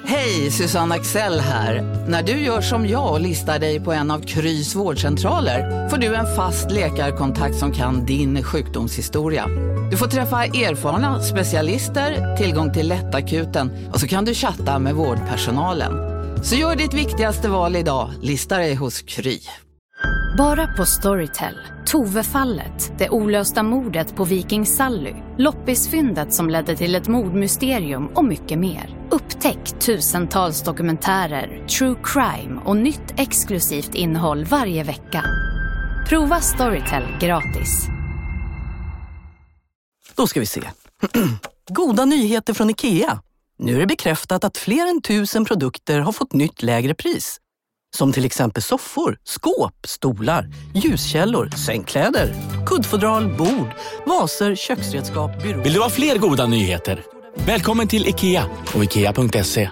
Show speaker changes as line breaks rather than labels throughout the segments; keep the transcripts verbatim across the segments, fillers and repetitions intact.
Hej, Susanne Axel här. När du gör som jag och listar dig på en av Krys vårdcentraler får du en fast läkarkontakt som kan din sjukdomshistoria. Du får träffa erfarna specialister, tillgång till lättakuten och så kan du chatta med vårdpersonalen. Så gör ditt viktigaste val idag, listar dig hos Kry.
Bara på Storytel. Tove-fallet, det olösta mordet på Viking Sally, loppisfyndet som ledde till ett mordmysterium och mycket mer. Upptäck tusentals dokumentärer, true crime och nytt exklusivt innehåll varje vecka. Prova Storytel gratis.
Då ska vi se. Goda nyheter från IKEA. Nu är det bekräftat att fler än tusen produkter har fått nytt lägre pris. Som till exempel soffor, skåp, stolar, ljuskällor, sängkläder, kuddfodral, bord, vaser, köksredskap, byråer.
Vill du ha fler goda nyheter? Välkommen till IKEA och ikea punkt se.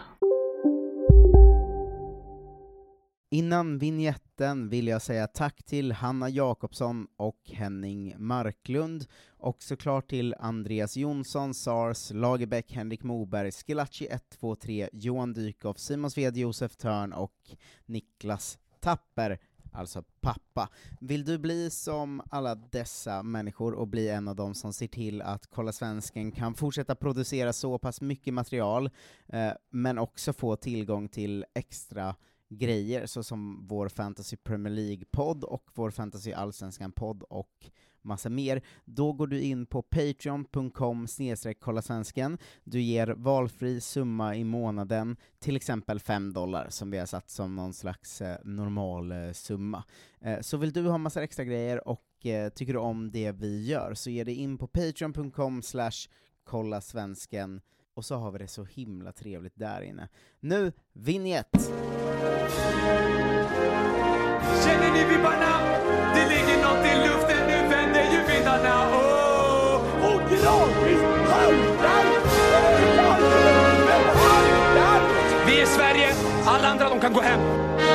Innan vignetten vill jag säga tack till Hanna Jakobsson och Henning Marklund, och såklart till Andreas Jonsson, Sars, Lagerbäck, Henrik Moberg, Skilacci ett två tre, Johan Dykhoff, Simon Sved, Josef Törn och Niklas Tapper, alltså pappa. Vill du bli som alla dessa människor och bli en av dem som ser till att Kolla Svensken kan fortsätta producera så pass mycket material, eh, men också få tillgång till extra grejer, så som vår Fantasy Premier League-podd och vår Fantasy Allsvenskan-podd och massa mer, då går du in på patreon punkt com snedstreck kolla svensken. Du ger valfri summa i månaden, till exempel fem dollar som vi har satt som någon slags eh, normal eh, summa. Eh, så vill du ha massa extra grejer och eh, tycker du om det vi gör, så ger dig in på patreon punkt com slash kolla svensken. Och så har vi det så himla trevligt där inne. Nu, vignett!
Känner ni vibbarna? Det ligger något i luften, nu vänder ju vindarna. Oh! Och gradvis haltar! Vi är Sverige, alla andra de kan gå hem.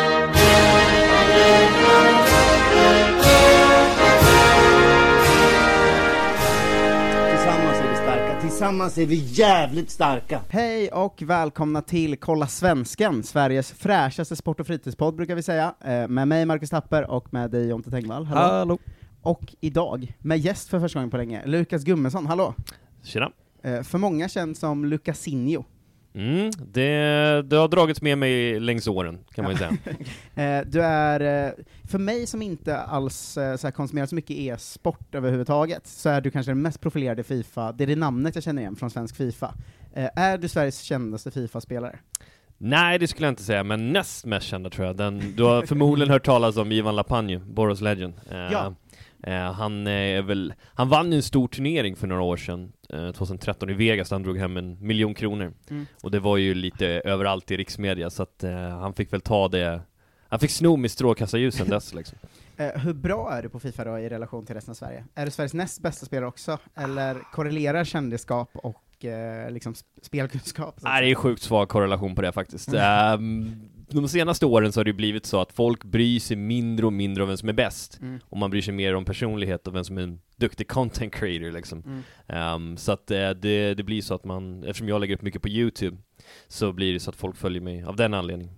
Tillsammans är vi jävligt starka.
Hej och välkomna till Kolla Svensken, Sveriges fräschaste sport- och fritidspodd brukar vi säga. Eh, med mig Marcus Tapper och med dig Jonte Tengvall. Hallå.
Hallå.
Och idag, med gäst för första gången på länge, Lukas Gummesson. Hallå.
Tjena.
Eh, för många känd som Lucasinho.
Mm, det, det har dragits med mig längs åren, kan man ju säga.
eh, du är, eh, för mig som inte alls eh, så här konsumerar så mycket e-sport överhuvudtaget, så är du kanske den mest profilerade FIFA, det är det namnet jag känner igen från svensk FIFA. Eh, är du Sveriges kändaste FIFA-spelare?
Nej, det skulle jag inte säga, men näst mest kända tror jag. Den, du har förmodligen hört talas om Ivan Lapanju, Boros Legend. Eh,
ja.
eh, han, är väl, han vann en stor turnering för några år sedan, eh, tjugohundratretton i Vegas, där han drog hem en miljon kronor. Mm. Och det var ju lite överallt i riksmedia, så att eh, han fick väl ta det. Han fick sno med strålkastarljusen dess liksom.
Eh, hur bra är du på FIFA då i relation till resten av Sverige? Är du Sveriges näst bästa spelare också? Eller korrelerar kändisskap och eh, liksom spelkunskap?
Nej, det är sjukt svag korrelation på det faktiskt. Mm. Um, de senaste åren så har det blivit så att folk bryr sig mindre och mindre om vem som är bäst. Mm. Och man bryr sig mer om personlighet och vem som är en duktig content creator liksom. Mm. Um, så att uh, det, det blir så att man, eftersom jag lägger upp mycket på YouTube, så blir det så att folk följer mig av den anledningen.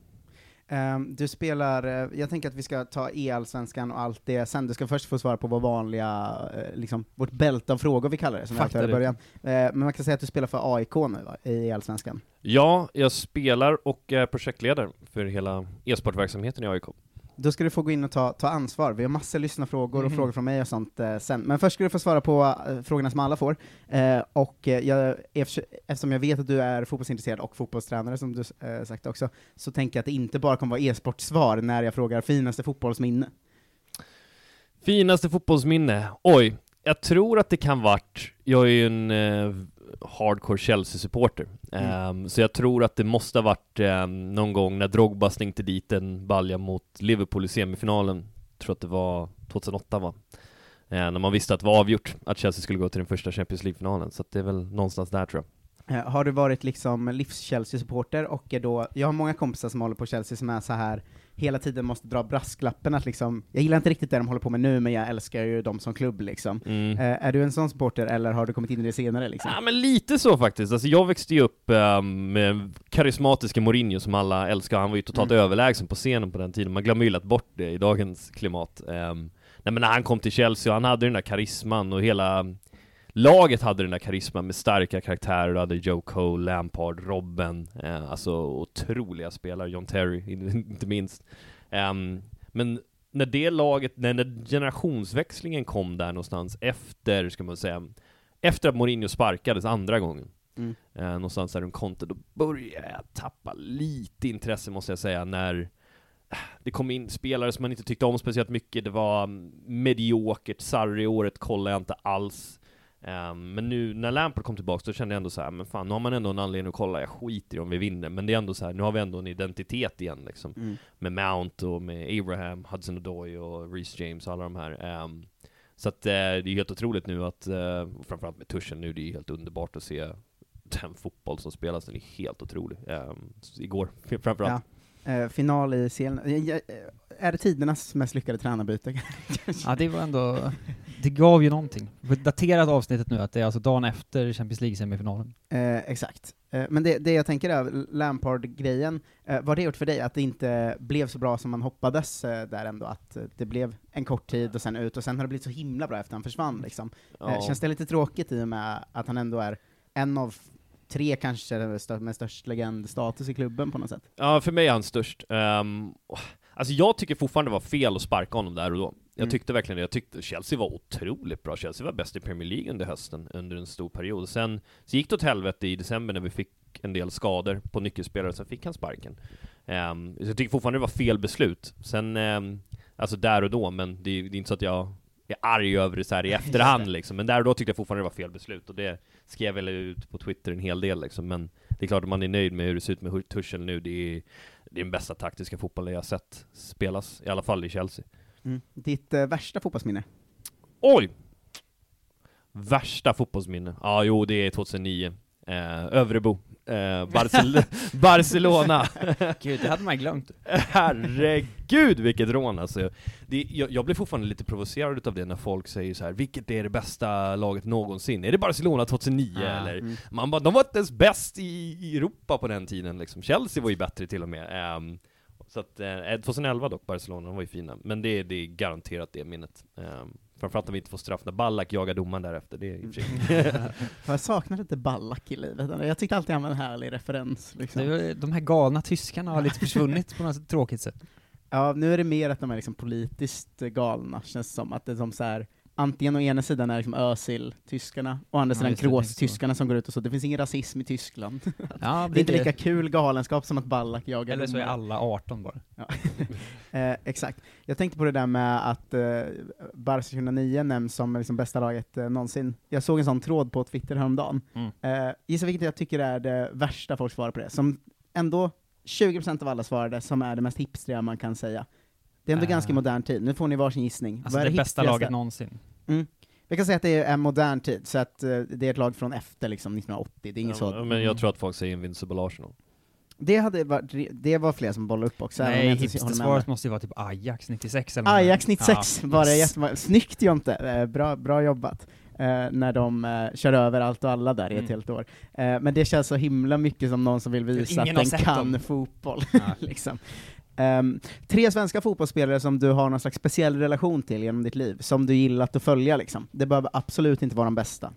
Um, du spelar, uh, jag tänker att vi ska ta e-allsvenskan och allt det sen. Du ska först få svara på vår vanliga, uh, liksom, vårt bälte av frågor vi kallar det, som jag i början. Uh, men man kan säga att du spelar för A I K nu va, i e-allsvenskan.
Ja, jag spelar och är projektledare för hela e-sportverksamheten i A I K.
Då ska du få gå in och ta, ta ansvar. Vi har massor lyssnarfrågor mm. och frågor från mig och sånt eh, sen. Men först ska du få svara på eh, frågorna som alla får. Eh, och eh, jag, eftersom jag vet att du är fotbollsintresserad och fotbollstränare, som du eh, sagt också, så tänker jag att det inte bara kommer vara e-sportsvar när jag frågar finaste fotbollsminne.
Finaste fotbollsminne? Oj, jag tror att det kan varit... Jag är ju en eh, hardcore Chelsea-supporter. Mm. Um, så jag tror att det måste ha varit um, någon gång när Drogba stänkte dit en balja mot Liverpool i semifinalen. Jag tror att det var tjugohundraåtta va? Uh, när man visste att det var avgjort att Chelsea skulle gå till den första Champions League-finalen. Så att det är väl någonstans där tror jag.
Eh, har du varit liksom livs-Chelsea-supporter och är då, jag har många kompisar som håller på Chelsea som är så här hela tiden måste dra brasklappen att liksom, jag gillar inte riktigt det de håller på med nu, men jag älskar ju dem som klubb liksom. Mm. Eh, är du en sån supporter eller har du kommit in i det senare liksom?
Ja, men lite så faktiskt. Alltså jag växte ju upp um, med karismatiska Mourinho som alla älskar. Han var ju totalt mm. överlägsen på scenen på den tiden. Man glömmer ju lätt bort det i dagens klimat. Um, nej, men när han kom till Chelsea och han hade den där karisman och hela laget hade den där karisman med starka karaktärer. Du hade Joe Cole, Lampard, Robben, eh, alltså otroliga spelare, John Terry inte minst. Um, men när det laget, när, när generationsväxlingen kom där någonstans efter, ska man säga, efter att Mourinho sparkades andra gången, mm. eh, någonstans där runt Conte, då började jag tappa lite intresse, måste jag säga, när det kom in spelare som man inte tyckte om speciellt mycket. Det var mediokert, Sarri-året kollade jag inte alls. Um, men nu när Lampard kom tillbaka då kände jag ändå så här, men fan, nu har man ändå en anledning att kolla, jag skiter i om vi vinner, men det är ändå så här, nu har vi ändå en identitet igen liksom, mm. med Mount och med Abraham, Hudson-Odoi och Reece James och alla de här. Um, så att uh, det är helt otroligt nu att, uh, framförallt med Tuchel nu, det är helt underbart att se den fotboll som spelas, den är helt otrolig. Um, igår, framförallt.
Ja. Uh, final i C L. Uh, är det tidernas mest lyckade tränarbyte?
Ja, det var ändå, det gav ju någonting. Daterat avsnittet nu, att det är alltså dagen efter Champions League-semifinalen.
Eh, exakt. Eh, men det, det jag tänker är, Lampard-grejen, eh, vad det gjort för dig att det inte blev så bra som man hoppades eh, där ändå, att eh, det blev en kort tid och sen ut, och sen har det blivit så himla bra efter han försvann liksom. Ja. Eh, känns det lite tråkigt i och med att han ändå är en av tre kanske med störst legendstatus i klubben på något sätt?
Ja, för mig är han störst. Um, alltså jag tycker fortfarande det var fel att sparka honom där och då. Jag tyckte mm. verkligen det. Jag tyckte Chelsea var otroligt bra. Chelsea var bäst i Premier League under hösten, under en stor period. Sen så gick det åt helvete i december när vi fick en del skador på nyckelspelare, sen fick han sparken. Um, så jag tycker fortfarande det var fel beslut. Sen, um, alltså där och då, men det, det är inte så att jag är arg över det så här i efterhand liksom. Men där och då tyckte jag fortfarande det var fel beslut, och det skrev jag väl ut på Twitter en hel del liksom. Men det är klart att man är nöjd med hur det ser ut med Tuchel nu. Det är, det är den bästa taktiska fotbollen jag har sett spelas, i alla fall i Chelsea.
Mm. Ditt eh, värsta fotbollsminne?
Oj! Värsta fotbollsminne? Ja, ah, jo, det är tjugohundranio. Eh, Övrebo. Eh, Barcel- Barcelona.
Gud, det hade man glömt.
Herregud, vilket rån alltså. Det, jag, jag blir fortfarande lite provocerad av det när folk säger så här: vilket är det bästa laget någonsin? Är det Barcelona tjugohundranio ah, eller? Mm. Man bara, de var inte ens bäst i, i Europa på den tiden liksom. Chelsea var ju bättre till och med. Um, så att, eh, tjugohundraelva dock, Barcelona, de var ju fina. Men det, det är garanterat det minnet. Um, Framförallt om vi inte får straff när Ballack jagar domaren därefter. Det är i och för sig.
Jag saknar lite Ballack i livet. Jag tyckte alltid han var en härlig referens. Liksom.
Det, de här galna tyskarna har lite försvunnit på något tråkigt sätt.
Ja, nu är det mer att de är liksom politiskt galna, känns det som. Att det är som så här, antingen å ena sidan är liksom Özil, tyskarna, och å andra sidan ja, Kroos, tyskarna som går ut och så. Det finns ingen rasism i Tyskland. Ja, det är inte lika kul galenskap som att Ballack jagar.
Eller så är alla arton bara.
Ja. eh, exakt. Jag tänkte på det där med att eh, Barca tjugohundranio nämns som liksom bästa laget eh, någonsin. Jag såg en sån tråd på Twitter häromdagen. Mm. Eh, gissa vilket jag tycker är det värsta folk svarar på det. Som ändå tjugo procent av alla svarade som är det mest hipstriga man kan säga. Det är ändå uh. ganska modern tid. Nu får ni varsin gissning.
Alltså det, det bästa laget någonsin.
Mm. Jag kan säga att det är en modern tid, så att uh, det är ett lag från efter liksom nittonhundraåttio. Det är inget
ja,
så.
Men jag tror att folk säger Invincible Arsenal.
Det, hade varit, det var fler som bollade upp också.
Nej, hipstersvaret måste ju vara typ Ajax nittiosex eller
Ajax nittiosex ja. Var det jättebra. Snyggt ju inte. Eh, bra, bra jobbat. Eh, när de eh, kör över allt och alla där i mm. ett helt år. Eh, men det känns så himla mycket som någon som vill visa att den kan dem. Fotboll. Ja. liksom. Um, tre svenska fotbollsspelare som du har någon slags speciell relation till genom ditt liv, som du gillat att följa liksom. Det behöver absolut inte vara de bästa.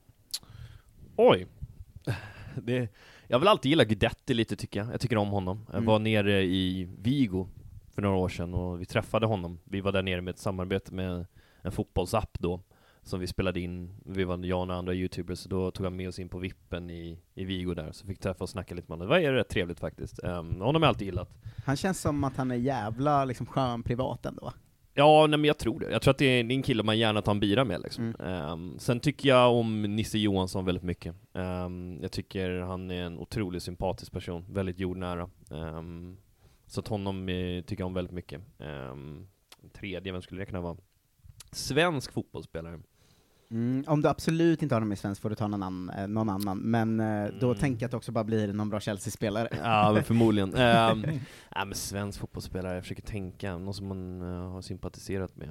Oj. Det, jag vill alltid gilla Guidetti lite, tycker jag. Jag tycker om honom. Jag var mm. nere i Vigo för några år sedan och vi träffade honom. Vi var där nere med ett samarbete med en fotbollsapp då, som vi spelade in. Vi var jag och andra YouTubers, så då tog han med oss in på vippen i, i Vigo där, så fick träffa och snacka lite med honom. Det var rätt trevligt faktiskt. Um, honom har jag alltid gillat.
Han känns som att han är jävla liksom skön privat ändå.
Ja, nej, men jag tror det. Jag tror att det är en kille man gärna tar en bira med liksom. Mm. Um, sen tycker jag om Nisse Johansson väldigt mycket. Um, jag tycker han är en otroligt sympatisk person, väldigt jordnära. Um, så att honom eh, tycker jag om väldigt mycket. Um, tredje, vem skulle det kunna vara? Svensk fotbollsspelare.
Mm, om du absolut inte har någon med svensk får du ta någon annan, eh, någon annan. men eh, då
Mm.
tänker jag att det också bara blir någon bra Chelsea-spelare.
Ja, men förmodligen. um, ja, men svensk fotbollsspelare, jag försöker tänka, någon som man uh, har sympatiserat med.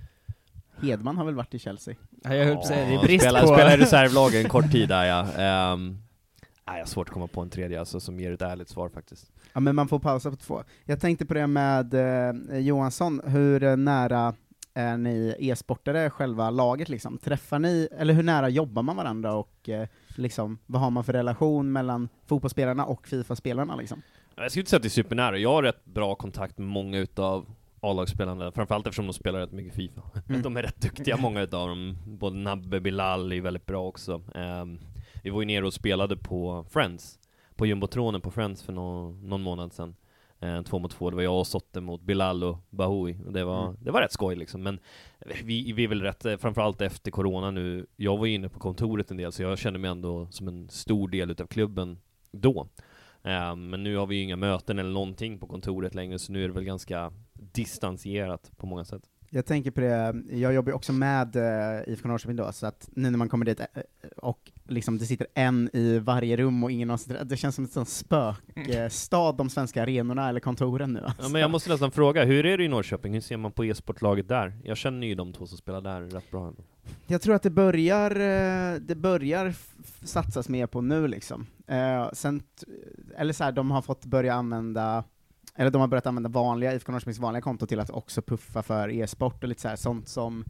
Hedman har väl varit i Chelsea?
Ja, jag höll på att säga, det är brist
spela,
på...
Spela i reservlagen en kort tid där, ja. Um, nej, jag har svårt att komma på en tredje alltså, som ger ett ärligt svar faktiskt.
Ja, men man får pausa på två. Jag tänkte på det med eh, Johansson, hur eh, nära är ni e-sportare själva laget liksom? Träffar ni, eller hur nära jobbar man varandra och eh, liksom, vad har man för relation mellan fotbollsspelarna och FIFA-spelarna liksom?
Jag skulle inte säga att det är supernära, jag har rätt bra kontakt med många utav A-lagsspelarna, framförallt eftersom de spelar rätt mycket FIFA. Mm. De är rätt duktiga, många utav dem. Både Nabbe, Bilal är väldigt bra också. Um, vi var ju nere och spelade på Friends, på jumbotronen på Friends för no- någon månad sedan. Uh, två mot två, det var jag och Sotte mot Bilal och Bahoui. Och det var, mm. det var rätt skoj liksom. Men vi, vi är väl rätt, framförallt efter corona nu, jag var inne på kontoret en del, så jag kände mig ändå som en stor del utav klubben då. Uh, men nu har vi ju inga möten eller någonting på kontoret längre, så nu är det väl ganska distanserat på många sätt.
Jag tänker på det, jag jobbar ju också med uh, I F K Norrköping då, så att nu när man kommer dit uh, och liksom det sitter en i varje rum och ingen någonstans, det känns som ett sånt spökstad, uh, de svenska arenorna eller kontoren nu. Alltså.
Ja, men jag måste nästan fråga, hur är det i Norrköping? Hur ser man på e-sportlaget där? Jag känner ju de två som spelar där rätt bra ändå.
Jag tror att det börjar, det börjar f- satsas mer på nu liksom. Uh, sen t- eller så här, de har fått börja använda, eller de har börjat använda vanliga, I F K Norrköpings vanliga konto till att också puffa för e-sport och lite så här, sånt som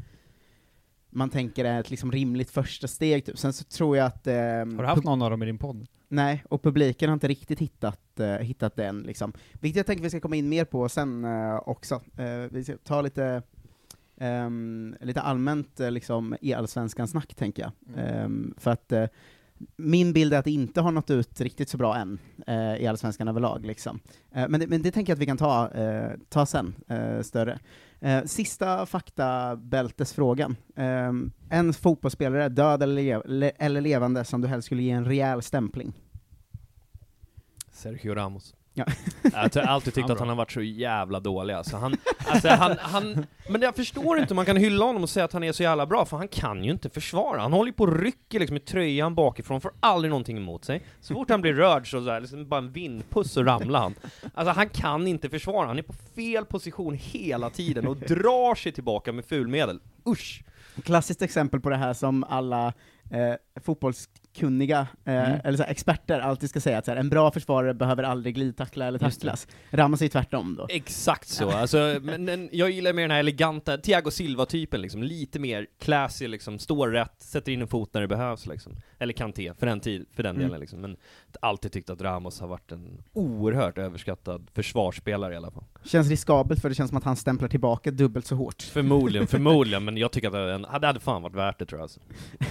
man tänker är ett liksom rimligt första steg typ. Sen så tror jag att... Eh,
har du haft någon av dem i din podd?
Nej, och publiken har inte riktigt hittat, eh, hittat den liksom. Vilket jag tänker vi ska komma in mer på sen eh, också. Eh, vi ska ta lite Um, lite allmänt uh, liksom i allsvenskan snack, tänker jag. Mm. Um, för att uh, min bild är att det inte har nått ut riktigt så bra än uh, i allsvenskan överlag. Liksom. Uh, men, det, men det tänker jag att vi kan ta, uh, ta sen, uh, större. Uh, sista faktabältesfrågan. Um, en fotbollsspelare, död eller, lev- le- eller levande, som du helst skulle ge en rejäl stämpling?
Sergio Ramos.
Ja.
Jag har alltid tyckt att han har varit så jävla dålig alltså. Han, alltså han, han, men jag förstår inte om man kan hylla honom och säga att han är så jävla bra, för han kan ju inte försvara. Han håller ju på och rycker liksom i tröjan bakifrån, får aldrig någonting emot sig. Så fort han blir rörd så där, liksom bara en vindpuss och ramlar han. Alltså han kan inte försvara, han är på fel position hela tiden och drar sig tillbaka med fulmedel. Usch!
Klassiskt exempel på det här som alla eh, fotbollskunniga eh, mm. eller så här, experter alltid ska säga, att så här, en bra försvarare behöver aldrig glidtackla eller tacklas. Ramos är tvärtom då.
Exakt så. Alltså, men, men jag gillar mer den här eleganta Thiago Silva-typen, liksom. Lite mer classy, liksom. Står rätt, sätter in en fot när det behövs. Liksom. Eller Kanté, för den, tid, för den mm. delen. Liksom. Men jag har alltid tyckt att Ramos har varit en oerhört överskattad försvarsspelare i alla fall.
Känns riskabelt, för det känns som att han stämplar tillbaka dubbelt så hårt.
Förmodligen, förmodligen. Men jag tycker att det hade fan varit värt det, tror jag. Alltså.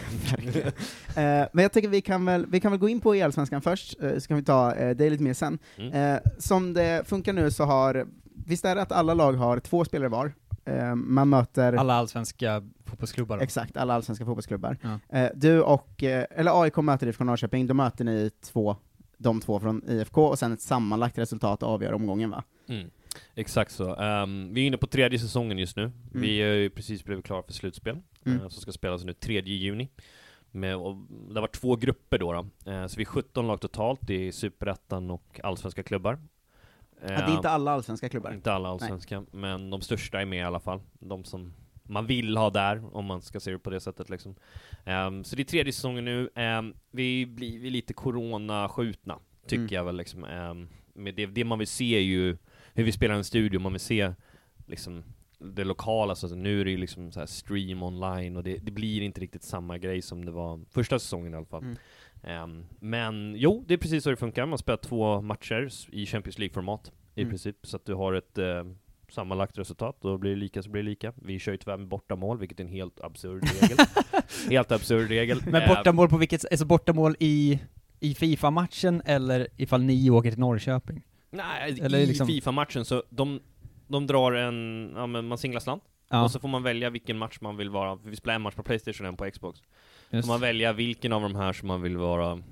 uh, men jag tycker vi kan väl, vi kan väl gå in på i Allsvenskan först, uh, så kan vi ta uh, det lite mer sen. Mm. Uh, som det funkar nu så har, visst är det att alla lag har två spelare var? Uh, man möter...
Alla allsvenska fotbollsklubbar. Då.
Exakt, alla allsvenska fotbollsklubbar.
Ja.
Uh, du och, uh, eller A I K möter I F K Norrköping, då möter ni två, de två från I F K, och sen ett sammanlagt resultat avgör omgången, va?
Mm. Exakt så. Um, vi är inne på tredje säsongen just nu. Mm. Vi har ju precis blivit klara för slutspel, mm. uh, som ska spelas nu tredje juni. Med, och det var två grupper då, då. Uh, så vi är sjutton lag totalt i Superettan och allsvenska klubbar. Uh,
ja, det är inte alla allsvenska klubbar.
Inte alla allsvenska, Nej. men de största är med i alla fall. De som man vill ha där, om man ska se det på det sättet liksom. Um, så det är tredje säsongen nu. Um, vi blir vi lite corona-skjutna, tycker mm. jag väl liksom. Um, med det, det man vill se är ju hur vi spelar en studio, man vill se liksom det lokala, så alltså, nu är det ju liksom så här stream online, och det, det blir inte riktigt samma grej som det var första säsongen i alla fall. Mm. Um, men jo, det är precis så det funkar. Man spelar två matcher i Champions League-format i mm. princip, så att du har ett uh, sammanlagt resultat, och blir det lika så blir det lika. Vi kör ju tyvärr med bortamål, vilket är en helt absurd regel. helt absurd regel.
Men bortamål på vilket, alltså bortamål i, i FIFA-matchen, eller ifall ni åker till Norrköping?
Nej,
eller
i
liksom...
FIFA-matchen så de, de drar en, ja, men man singlar slant, ja. och så får man välja vilken match man vill vara. Vi spelar en match på PlayStation och en på Xbox. Just. Får man välja vilken av de här som man vill vara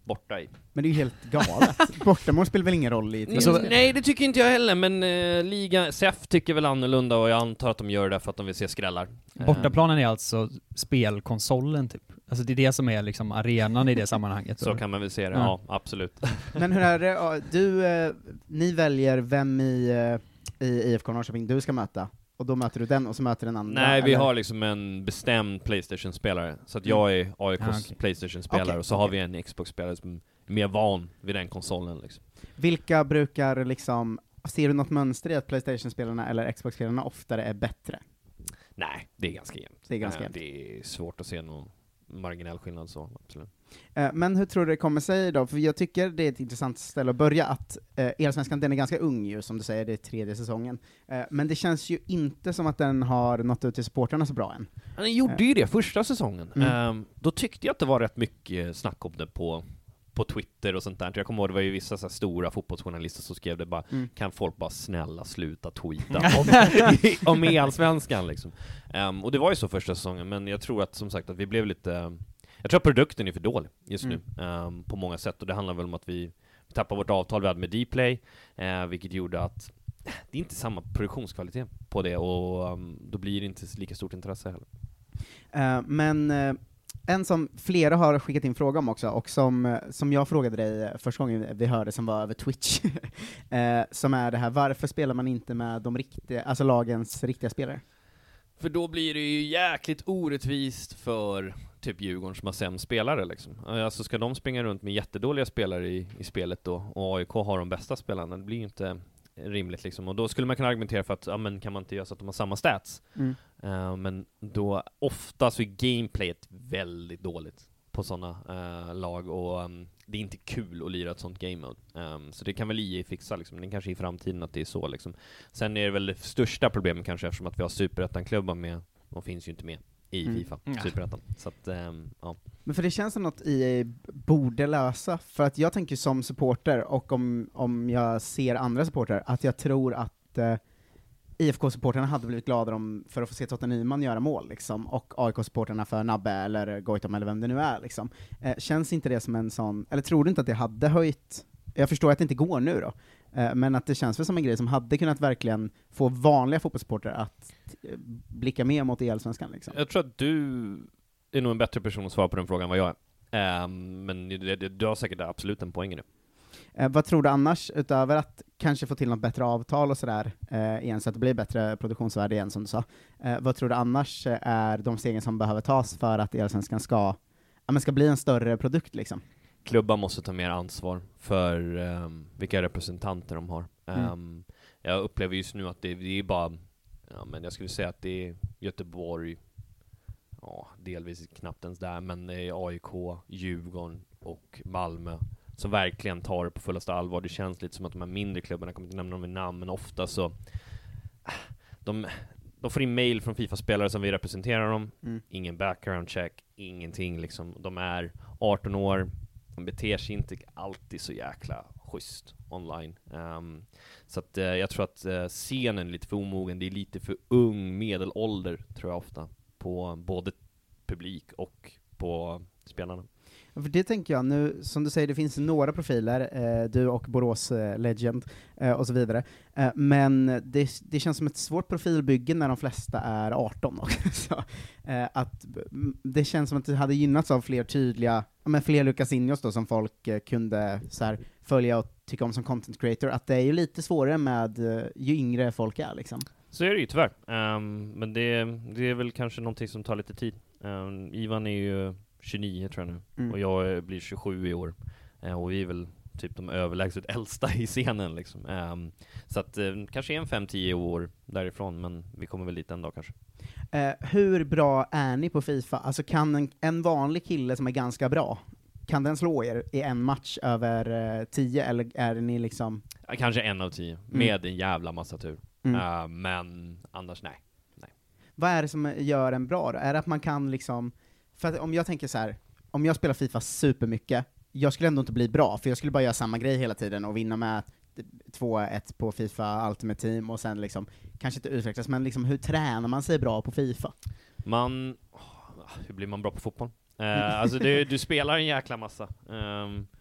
borta i.
Men det är ju helt galet. Bortamål spelar väl ingen roll i
Mm, så, nej, det tycker inte jag heller, men eh, liga, S F tycker väl annorlunda och jag antar att de gör det för att de vill se skrällar.
Bortaplanen är alltså spelkonsolen typ. Alltså det är det som är liksom arenan i det sammanhanget.
Så kan man väl se det, ja, ja absolut.
Men hur är det, du, eh, ni väljer vem i, eh, i I F K Norrköping du ska möta? Och då möter du den och så möter den andra?
Nej, vi
eller?
har liksom en bestämd PlayStation-spelare. Så att jag är A I K:s
Ah, okay.
PlayStation-spelare
Okay,
och så
okay.
har vi en Xbox-spelare som är mer van vid den konsolen liksom.
Vilka brukar liksom, ser du något mönster i att PlayStation-spelarna eller Xbox-spelarna oftare är bättre?
Nej, det är ganska jämnt.
Det är ganska
äh,
jämnt.
Det är svårt att se någon marginell skillnad så, absolut.
Eh, men hur tror du det kommer sig då? För jag tycker det är ett intressant ställe att börja, att eh, Elsvenskan, den är ganska ung ju, som du säger, det är tredje säsongen. Eh, men det känns ju inte som att den har nått ut till supporterna så bra än.
Han gjorde ju det första säsongen.
Mm.
Um, då tyckte jag att det var rätt mycket snack om det på, på Twitter och sånt där. Jag kommer ihåg, det var ju vissa så här stora fotbollsjournalister som skrev det bara,
Mm.
kan folk bara snälla sluta tweeta om, om Elsvenskan liksom. Um, och det var ju så första säsongen, men jag tror att som sagt att vi blev lite... Um, jag tror att produkten är för dålig just
Mm.
nu, um, på många sätt. Och det handlar väl om att vi tappade vårt avtal vi hade med Dplay, uh, vilket gjorde att det är inte samma produktionskvalitet på det, och um, då blir det inte lika stort intresse heller.
Eh, men eh, en som flera har skickat in fråga om också, och som, eh, som jag frågade dig första gången vi hörde, som var över Twitch, eh, som är det här, varför spelar man inte med de riktiga, alltså lagens riktiga spelare?
För då blir det ju jäkligt orättvist för typ Djurgården som har sämst spelare liksom. Alltså ska de springa runt med jättedåliga spelare i, i spelet då, och A I K har de bästa spelarna, det blir ju inte rimligt liksom. Och då skulle man kunna argumentera för att, ja men kan man inte göra så att de har samma stats?
Mm.
Uh, men då, ofta så är gameplayet väldigt dåligt på sådana uh, lag, och um, det är inte kul att lira ett sånt game mode. Um, så det kan väl I A fixa liksom, men kanske i framtiden att det är så liksom. Sen är det väl det största problemet kanske, eftersom att vi har Superettan-klubbar med, de finns ju inte med i
Mm.
FIFA,
Ja.
Superettan. Så att, um, ja.
Men för det känns som något I A borde lösa, för att jag tänker som supporter, och om, om jag ser andra supporter, att jag tror att eh, I F K-supporterna hade blivit glada om, för att få se Totte Nyman göra mål, liksom, och A I K-supporterna för Nabbe eller Goitom eller vem det nu är. Liksom. Eh, känns inte det som en sån, eller tror du inte att det hade höjt, jag förstår att det inte går nu då, eh, men att det känns väl som en grej som hade kunnat verkligen få vanliga fotbollssupporter att eh, blicka mer mot Elsvenskan. Liksom.
Jag tror att du är nog en bättre person att svara på den frågan än vad jag är. Um, men det, det, du har säkert absolut en poäng i det.
Eh, vad tror du annars, utöver att kanske få till något bättre avtal och sådär, eh, igen, så att det blir bättre produktionsvärde igen, som du sa, eh, vad tror du annars är de stegen som behöver tas för att Elsvenskan ska, ja, men ska bli en större produkt liksom?
Klubbar måste ta mer ansvar för um, vilka representanter de har. Um,
Mm.
Jag upplever just nu att det, det är bara, ja, men jag skulle säga att det är Göteborg, ja, delvis knappt ens där, men det är A I K, Djurgården och Malmö som verkligen tar det på fullaste allvar. Det känns lite som att de här mindre klubbarna, jag kommer inte nämna dem i namn, men ofta så de, de får in mail från FIFA-spelare som vi representerar dem.
Mm.
Ingen background check, ingenting liksom. De är arton år, de beter sig inte alltid så jäkla schysst online. Um, så att uh, jag tror att uh, scenen är lite för omogen. Det är lite för ung medelålder, tror jag ofta, på både publik och på spelarna.
För det tänker jag nu, som du säger, det finns några profiler, eh, du och Borås eh, Legend eh, och så vidare, eh, men det, det känns som ett svårt profilbygge när de flesta är arton också. eh, att m- det känns som att det hade gynnats av fler tydliga, ja, men fler Lucasinhos då, som folk eh, kunde så här, följa och tycka om som content creator, att det är ju lite svårare med eh, ju yngre folk är liksom.
Så är det ju tyvärr. Um, men det, det är väl kanske någonting som tar lite tid. Um, Ivan är ju tjugonio tror jag nu,
Mm.
och jag blir tjugosju i år. Uh, och vi är väl typ de överlägset äldsta i scenen liksom. Um, så att uh, kanske en fem tio år därifrån, men vi kommer väl dit en dag kanske.
Eh, hur bra är ni på FIFA? Alltså kan en, en vanlig kille som är ganska bra, kan den slå er i en match över eh, tio, eller är ni liksom...
Uh, kanske en av tio,
Mm.
med en jävla massa tur.
Mm.
Uh, men annars nej. nej.
Vad är det som gör en bra då? Är det att man kan liksom... För att om jag tänker så här, om jag spelar FIFA supermycket, jag skulle ändå inte bli bra, för jag skulle bara göra samma grej hela tiden och vinna med två ett på FIFA Ultimate Team, och sen liksom, kanske inte utvecklas, men liksom, hur tränar man sig bra på FIFA?
Man... Hur blir man bra på fotboll? Uh, alltså du, du spelar en jäkla massa. Um,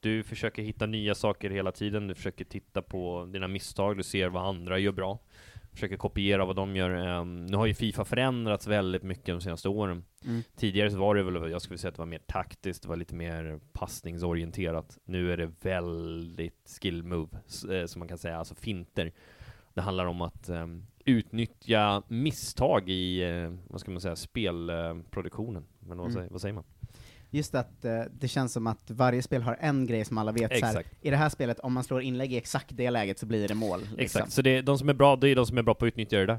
du försöker hitta nya saker hela tiden, du försöker titta på dina misstag, du ser vad andra gör bra, försöker kopiera vad de gör. Um, nu har ju FIFA förändrats väldigt mycket de senaste åren. Mm. Tidigare så var det väl, jag skulle säga att det var mer taktiskt, det var lite mer passningsorienterat. Nu är det väldigt skill move, eh, som man kan säga, alltså finter. Det handlar om att um, utnyttja misstag i, eh, vad ska man säga, spelproduktionen. Eh, Men vad, mm. säger, vad säger man?
Just att eh, det känns som att varje spel har en grej som alla vet. Så här, i det här spelet, om man slår inlägg i exakt det läget så blir det mål. Liksom.
Exakt, så det är, de som är bra, det är de som är bra på att utnyttja det där.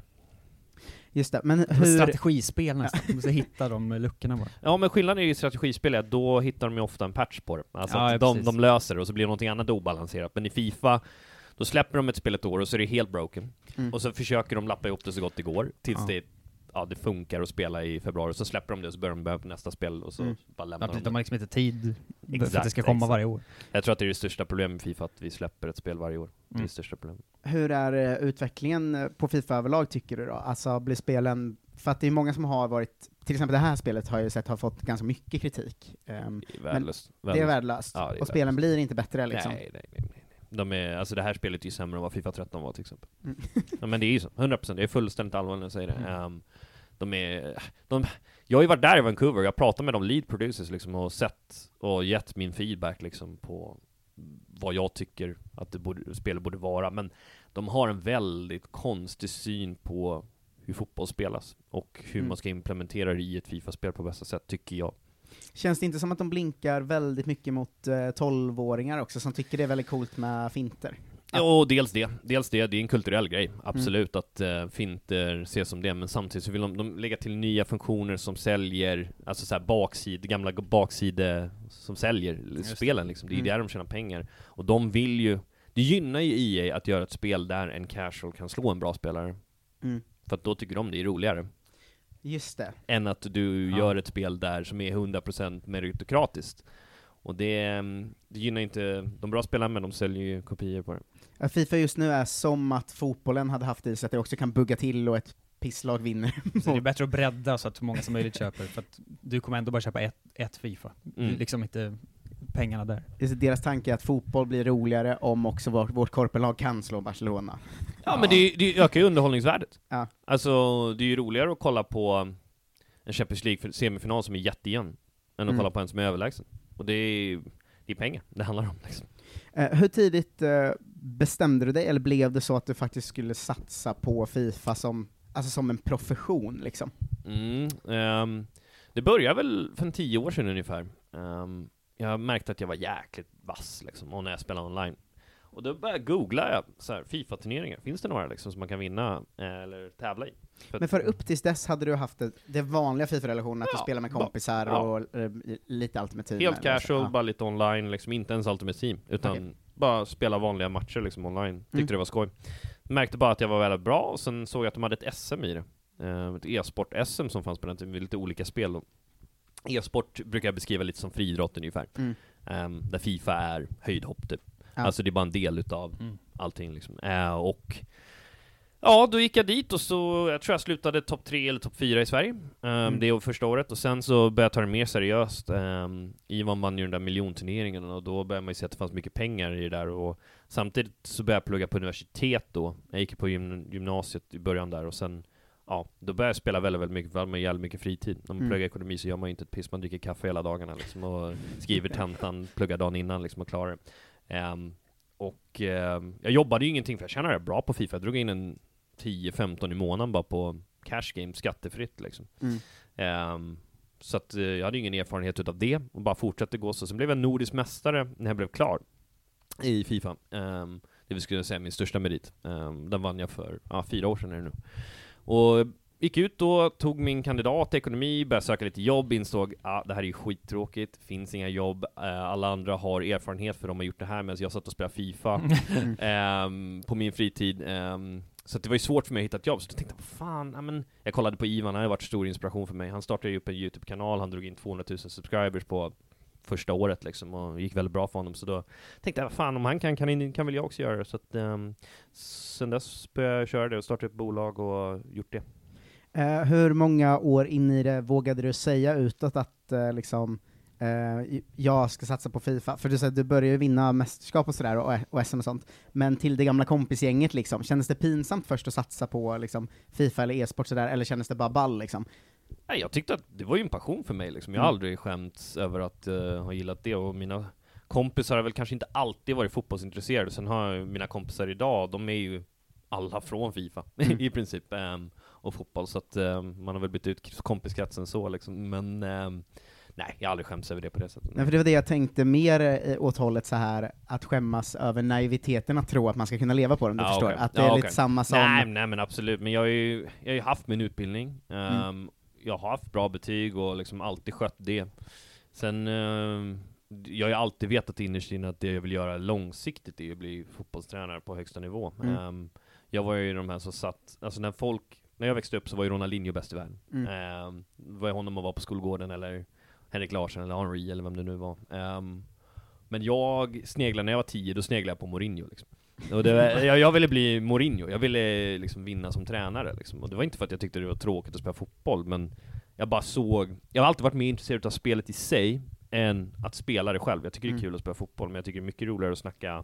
Just det, men hur...
Strategispel nästan, man måste hitta de luckorna bara.
Ja, men skillnaden i strategispel är att då hittar de ju ofta en patch på det. Alltså
ja,
att de, de löser det och så blir det någonting annat obalanserat. Men i FIFA, då släpper de ett spel ett år och så är det helt broken. Mm. Och så försöker de lappa ihop det så gott det går tills ja. det ja, det funkar att spela i februari. Så släpper de det och så börjar de börja på nästa spel och så mm. bara lämnar
ja,
de det.
De har liksom inte tid
exakt,
för att det ska komma
exakt.
varje år.
Jag tror att det är det största problemet med FIFA, att vi släpper ett spel varje år. Det är
mm.
det största problemet.
Hur är uh, utvecklingen på FIFA överlag, tycker du då? Alltså blir spelen, för att det är många som har varit, till exempel det här spelet har jag ju sett har fått ganska mycket kritik. Um,
det är värdelöst.
Det är värdelöst. Ja, det är och värdelöst. Spelen blir inte bättre liksom.
Nej, nej, nej. nej. De är, alltså det här spelet är ju sämre än vad FIFA tretton var till exempel. Mm. Ja, men det är ju så, hundra procent. Det är fullständigt allvarligt när jag säger det. Mm. Um, de är, de, jag har ju varit där i Vancouver, jag pratat med de lead producers liksom, och sett och gett min feedback liksom, på vad jag tycker att det borde, spelet borde vara. Men de har en väldigt konstig syn på hur fotboll spelas och hur mm. man ska implementera det i ett FIFA-spel på bästa sätt, tycker jag.
Känns det inte som att de blinkar väldigt mycket mot eh, tolvåringar också, som tycker det är väldigt coolt med finter?
Ja, dels det. Dels det. Det är en kulturell grej. Absolut mm. att uh, finter ses som det. Men samtidigt så vill de, de lägga till nya funktioner som säljer, alltså så här bakside, gamla bakside som säljer Just spelen. Liksom. Det är mm. där de tjänar pengar. Och de vill ju, det gynnar ju E A att göra ett spel där en casual kan slå en bra spelare. Mm. För att då tycker de det är roligare.
Just det.
Än att du ja. gör ett spel där som är hundra procent meritokratiskt. Och det, det gynnar inte de bra spelarna, men de säljer ju kopior på det.
Ja, FIFA just nu är som att fotbollen hade haft i sig att det också kan bugga till och ett pisslag vinner.
Så det är bättre att bredda så att så många som möjligt köper, för att du kommer ändå bara köpa ett, ett FIFA. Mm. Det är liksom inte pengarna där.
Deras tanke är att fotboll blir roligare om också vårt, vårt korpenlag kan slå Barcelona.
Ja, ja. men det, det ökar ju underhållningsvärdet.
Ja.
Alltså, det är ju roligare att kolla på en Champions League-semifinal som är jättejämn än att mm. kolla på en som är överlägsen. Och det är, det är pengar det handlar om. Liksom.
Uh, hur tidigt uh, bestämde du dig, eller blev det så att du faktiskt skulle satsa på FIFA som, alltså som en profession? Liksom?
Mm, um, det började väl för en tio år sedan ungefär. Um, jag märkte att jag var jäkligt vass liksom, och när jag spelade online. Och då började jag googla jag, så här, FIFA-turneringar. Finns det några liksom, som man kan vinna eh, eller tävla i?
För Men för upp tills dess hade du haft det, det vanliga FIFA-relationen, att ja, du spelar med kompisar ja. och eh, lite Ultimate Team?
Helt casual, ja. bara lite online, liksom, inte ens Ultimate Team, utan okay. bara spela vanliga matcher liksom, online. Tyckte mm. det var skoj. Märkte bara att jag var väldigt bra, och sen såg jag att de hade ett S M i det. Eh, ett e-sport-S M som fanns på den tiden, med lite olika spel. Då. E-sport brukar jag beskriva lite som friidrott ungefär. Mm. Um, där FIFA är höjdhopp typ. Ja. Alltså det är bara en del utav mm. allting liksom. Uh, och ja, då gick jag dit och så, jag tror jag slutade topp tre eller topp fyra i Sverige. Um, mm. Det var första året, och sen så började jag ta det mer seriöst. Um, Ivan vann ju den där miljonturneringen, och då började man ju se att det fanns mycket pengar i det där, och samtidigt så började jag plugga på universitet då. Jag gick på gym- gymnasiet i början där, och sen ja, då började jag spela väldigt, väldigt mycket, för med jävligt mycket fritid. När man mm. pluggar ekonomi så gör man ju inte ett piss, man dricker kaffe hela dagarna liksom, och skriver tentan, pluggar dagen innan liksom, och klarar det. Um, och um, jag jobbade ju ingenting, för jag tjänade bra på FIFA. Jag drog in en tio femton i månaden bara på cash game, skattefritt liksom. Mm. Um, så att uh, jag hade ingen erfarenhet utav det, och bara fortsatte gå så. Sen blev jag nordisk mästare när jag blev klar i FIFA. Um, det vill skulle jag säga min största merit. Um, den vann jag för ja, fyra år sedan är det nu. Och gick ut då, tog min kandidat i ekonomi, började söka lite jobb, insåg att ah, det här är ju skittråkigt, finns inga jobb, uh, alla andra har erfarenhet för de har gjort det här medan jag satt och spelade FIFA um, på min fritid. Um, så det var ju svårt för mig att hitta ett jobb, så jag tänkte, vad fan, ja, men jag kollade på Ivan, han har varit stor inspiration för mig. Han startade ju upp en YouTube-kanal, han drog in tvåhundratusen subscribers på första året liksom, och gick väldigt bra för honom, så då tänkte jag, fan, om han kan, kan, kan väl jag också göra det. Så att um, sen dess började jag köra det och starta ett bolag och gjort det.
Uh, hur många år in i det vågade du säga utåt att uh, liksom, uh, jag ska satsa på FIFA, för du säger att du börjar ju vinna mästerskap och sådär, och, och S M och sånt, men till det gamla kompisgänget liksom, kändes det pinsamt först att satsa på liksom, FIFA eller e-sport sådär, eller kändes det bara ball liksom?
Nej, jag tyckte att det var ju en passion för mig liksom. Jag har mm. aldrig skämts över att uh, ha gillat det, och mina kompisar har väl kanske inte alltid varit fotbollsintresserade. Sen har jag mina kompisar idag, de är ju alla från FIFA mm. i princip, um, och fotboll, så att um, man har väl bytt ut kompiskretsen så liksom, men um, nej, jag har aldrig skämts över det på det sättet.
Nej, för det var det jag tänkte mer åt hållet så här, att skämmas över naiviteten att tro att man ska kunna leva på den, du ja, förstår? Okay. Att det är ja, lite okay. samma som...
Nej, nej, men absolut, men jag har ju, jag har ju haft min utbildning, um, mm. jag har haft bra betyg och liksom alltid skött det. Sen, um, jag har ju alltid vetat innerst inne att det jag vill göra långsiktigt är att bli fotbollstränare på högsta nivå. Mm. Um, jag var ju de här som satt, alltså när folk, när jag växte upp så var ju Ronaldinho bäst i världen. Mm. Um, var jag honom att vara på skolgården, eller Henrik Larsson eller Henry eller vem det nu var. Um, men jag sneglade, när jag var tio, då sneglade jag på Mourinho liksom. Och det var, jag, jag ville bli Mourinho, jag ville liksom vinna som tränare liksom. Och det var inte för att jag tyckte det var tråkigt att spela fotboll, men jag bara såg, jag har alltid varit mer intresserad av spelet i sig än att spela det själv. Jag tycker mm. det är kul att spela fotboll, men jag tycker det är mycket roligare att snacka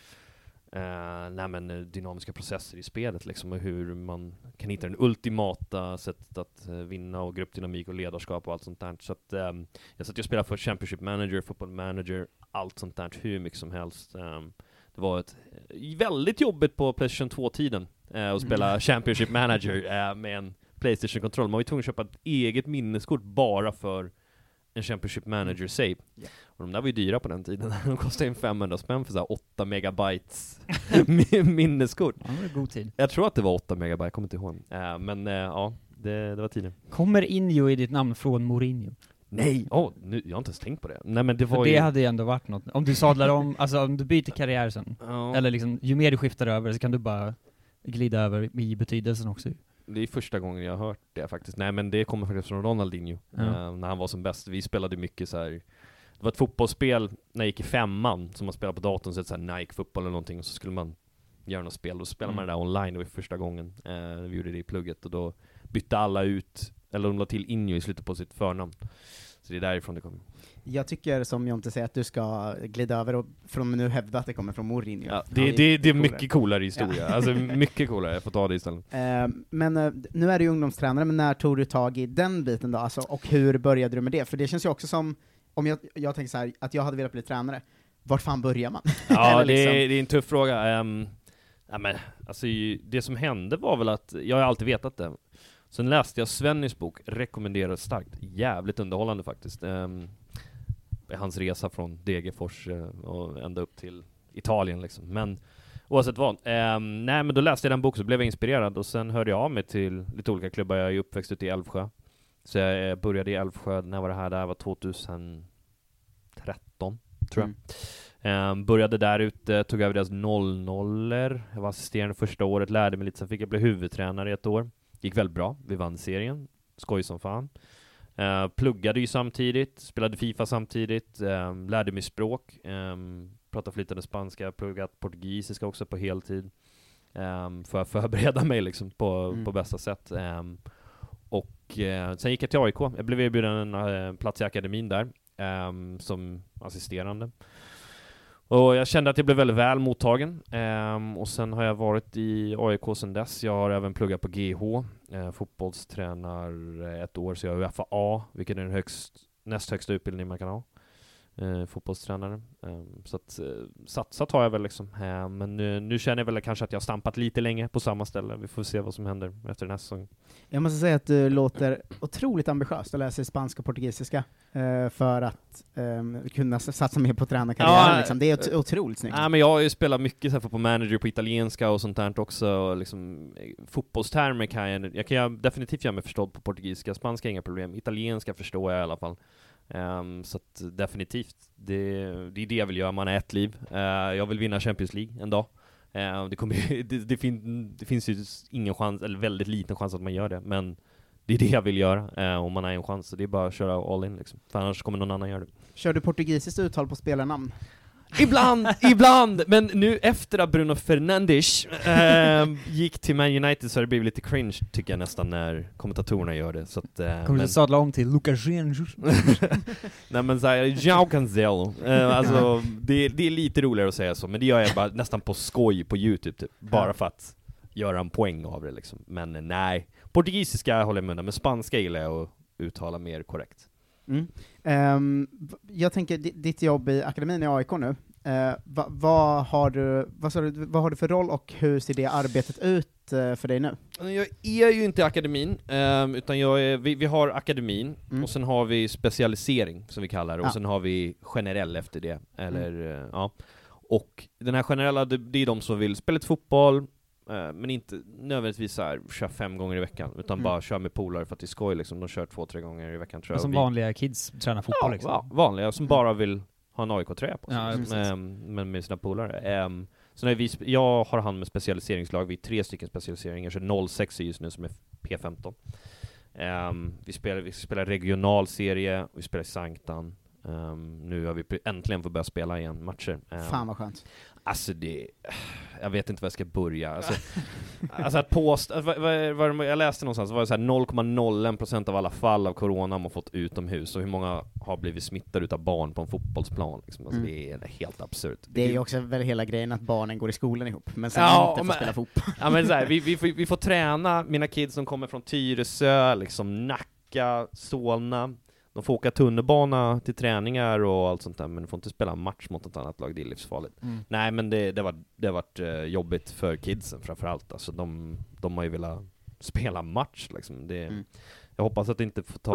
Uh, nej, men dynamiska processer i spelet liksom, och hur man kan hitta den ultimata sättet att uh, vinna, och gruppdynamik och ledarskap och allt sånt där. Så att um, jag satt och spelade för Championship Manager, Football Manager, allt sånt där, hur mycket som helst. Um, det var ett uh, väldigt jobbigt på PlayStation två-tiden uh, att spela mm. Championship Manager uh, med en PlayStation-kontroll. Man var ju tvungen att köpa ett eget minneskort bara för en Championship Manager save. Yeah. Och de där var ju dyra på den tiden. De kostade en femhundra spänn för så här åtta megabytes minneskort.
Ja, det var god tid.
Jag tror att det var åtta megabyte, jag kommer inte ihåg. Uh, men uh, ja, det, det var tiden.
Kommer Injo i ditt namn från Mourinho?
Nej, oh, nu, jag har inte ens tänkt på det. Nej, men det var
för
ju...
det hade ju ändå varit något. Om du sadlar om, alltså om du byter karriär sen, oh. eller liksom, ju mer du skiftar över så kan du bara glida över i betydelsen också.
Det är första gången jag har hört det faktiskt. Nej, men det kommer faktiskt från Ronaldinho. Mm. Uh, när han var som bäst. Vi spelade mycket så här. Det var ett fotbollsspel när jag gick i femman som man spelade på datorn, så ett så här Nike-fotboll eller någonting, och så skulle man göra något spel. Då spelade mm. man det där online, det var första gången uh, vi gjorde det i plugget, och då bytte alla ut, eller de la till Injo i slutet på sitt förnamn. Så det är därifrån det kommer.
Jag tycker, som Jonte säger, att du ska glida över och från nu hävda att det kommer från Mourinho.
Ja, det, det, det, det är mycket coolare historia. Ja. Alltså mycket coolare, jag får ta det istället.
Uh, men uh, nu är du ju ungdomstränare, men när tog du tag i den biten då? Alltså, och hur började du med det? För det känns ju också som, om jag, jag tänker så här, att jag hade velat bli tränare. Vart fan börjar man?
Ja, liksom? det, är, det är en tuff fråga. Um, ja, men, alltså, det som hände var väl att, jag har alltid vetat det. Sen läste jag Svennys bok, rekommenderar starkt, jävligt underhållande faktiskt. Um, hans resa från Degerfors uh, och ända upp till Italien liksom. Men oavsett vad, um, nej men då läste jag den boken, så blev jag inspirerad, och sen hörde jag av mig till lite olika klubbar. Jag är uppväxt ute i Älvsjö, så jag började i Älvsjö, när var det här? Det här var tjugohundratretton tror jag. Mm. Um, började där ute, tog över deras noll noll-er. Jag var assisterande första året, lärde mig lite, sen fick jag bli huvudtränare i ett år. Gick väldigt bra, vi vann serien, skoj som fan. Uh, pluggade ju samtidigt, spelade FIFA samtidigt, um, lärde mig språk, um, pratade flytande spanska, pluggat portugisiska också på heltid, um, för att förbereda mig liksom på, mm. på bästa sätt. Um, och uh, sen gick jag till A I K, jag blev erbjuden en uh, plats i akademin där, um, som assisterande. Och jag kände att jag blev väldigt väl mottagen. Um, och sen har jag varit i A I K sedan dess. Jag har även pluggat på G H. Uh, fotbollstränar ett år, så jag är U F A, vilket är den högst, näst högsta utbildning man kan ha. Uh, fotbollstränare. Um, så att uh, satsat har jag väl liksom. Uh, men nu, nu känner jag väl kanske att jag har stampat lite länge på samma ställe. Vi får se vad som händer efter den här säsongen.
Jag måste säga att du låter otroligt ambitiöst att läsa spanska och portugisiska uh, för att um, kunna satsa mer på tränarkarriären. Ja, liksom. Det är ot- otroligt snyggt.
Ja, men jag har ju spelat mycket så här på manager på italienska och sånt där också. Och liksom, fotbollstermer kan jag, jag kan jag definitivt göra mig förstådd på portugisiska. Spanska är inga problem. Italienska förstår jag i alla fall. Um, så att definitivt det, det är det jag vill göra, man är ett liv. uh, jag vill vinna Champions League en dag. uh, det, kommer, det, det, fin, det finns ju ingen chans, eller väldigt liten chans att man gör det, men det är det jag vill göra. uh, om man har en chans, så det är bara att köra all in liksom. För annars kommer någon annan göra det.
Kör du portugisiskt uttal på spelarnamn?
Ibland, ibland! Men nu efter att Bruno Fernandes äh, gick till Man United så har det blivit lite cringe tycker jag nästan när kommentatorerna gör det. Så att, äh,
kommer men... du sadla om till Lukasjenko?
Nej men såhär, João Cancelo. Äh, alltså, det, det är lite roligare att säga så, men det gör jag bara nästan på skoj på YouTube typ. Bara för att göra en poäng av det liksom. Men nej, portugisiska håller jag med, men spanska gillar jag att uttala mer korrekt.
Mm. Um, jag tänker, d- ditt jobb i akademin i A I K nu, uh, va, vad, har du, vad, sa du, vad har du för roll och hur ser det arbetet ut uh, för dig nu?
Jag är ju inte i akademin, um, utan jag är, vi, vi har akademin, mm. och sen har vi specialisering som vi kallar det, och ja. sen har vi generell efter det. Eller, mm. uh, ja. Och den här generella, det, det är de som vill spela ett fotboll, men inte nödvändigtvis så här, kör fem gånger i veckan, utan mm. bara kör med polare för att det är skoj liksom. De kör två, tre gånger i veckan tror jag.
Som vi... vanliga kids tränar fotboll
ja,
liksom.
Ja, vanliga som mm. bara vill ha en A I K-tröja på sig.
Ja,
liksom. men med sina polare. Um, så när vi sp- jag har hand med specialiseringslag, vi är tre stycken specialiseringar, så noll sex just nu som är P femton. Um, vi, spelar, vi spelar regionalserie, vi spelar i Sanktan. Um, nu har vi äntligen fått börja spela igen matcher. Um,
Fan vad skönt.
Alltså det, jag vet inte var jag ska börja. Alltså, alltså att påst, alltså, vad, vad, vad, jag läste någonstans, var det så här noll komma noll ett procent av alla fall av corona man fått utomhus, och hur många har blivit smittade utav barn på en fotbollsplan liksom. Alltså, mm. det är helt absurt.
Det är ju också väl hela grejen att barnen går i skolan ihop, men sen
ja,
inte får
men,
spela fotboll.
Ja men så här, vi, vi, vi får träna, mina kids som kommer från Tyresö, liksom Nacka, Solna. De får åka tunnelbana till träningar och allt sånt där, men de får inte spela match mot ett annat lag, det är livsfarligt. Mm. Nej, men det, det var det har varit uh, jobbigt för kidsen framförallt. Alltså de, de har ju velat spela match liksom. Det, mm. Jag hoppas att det inte får ta...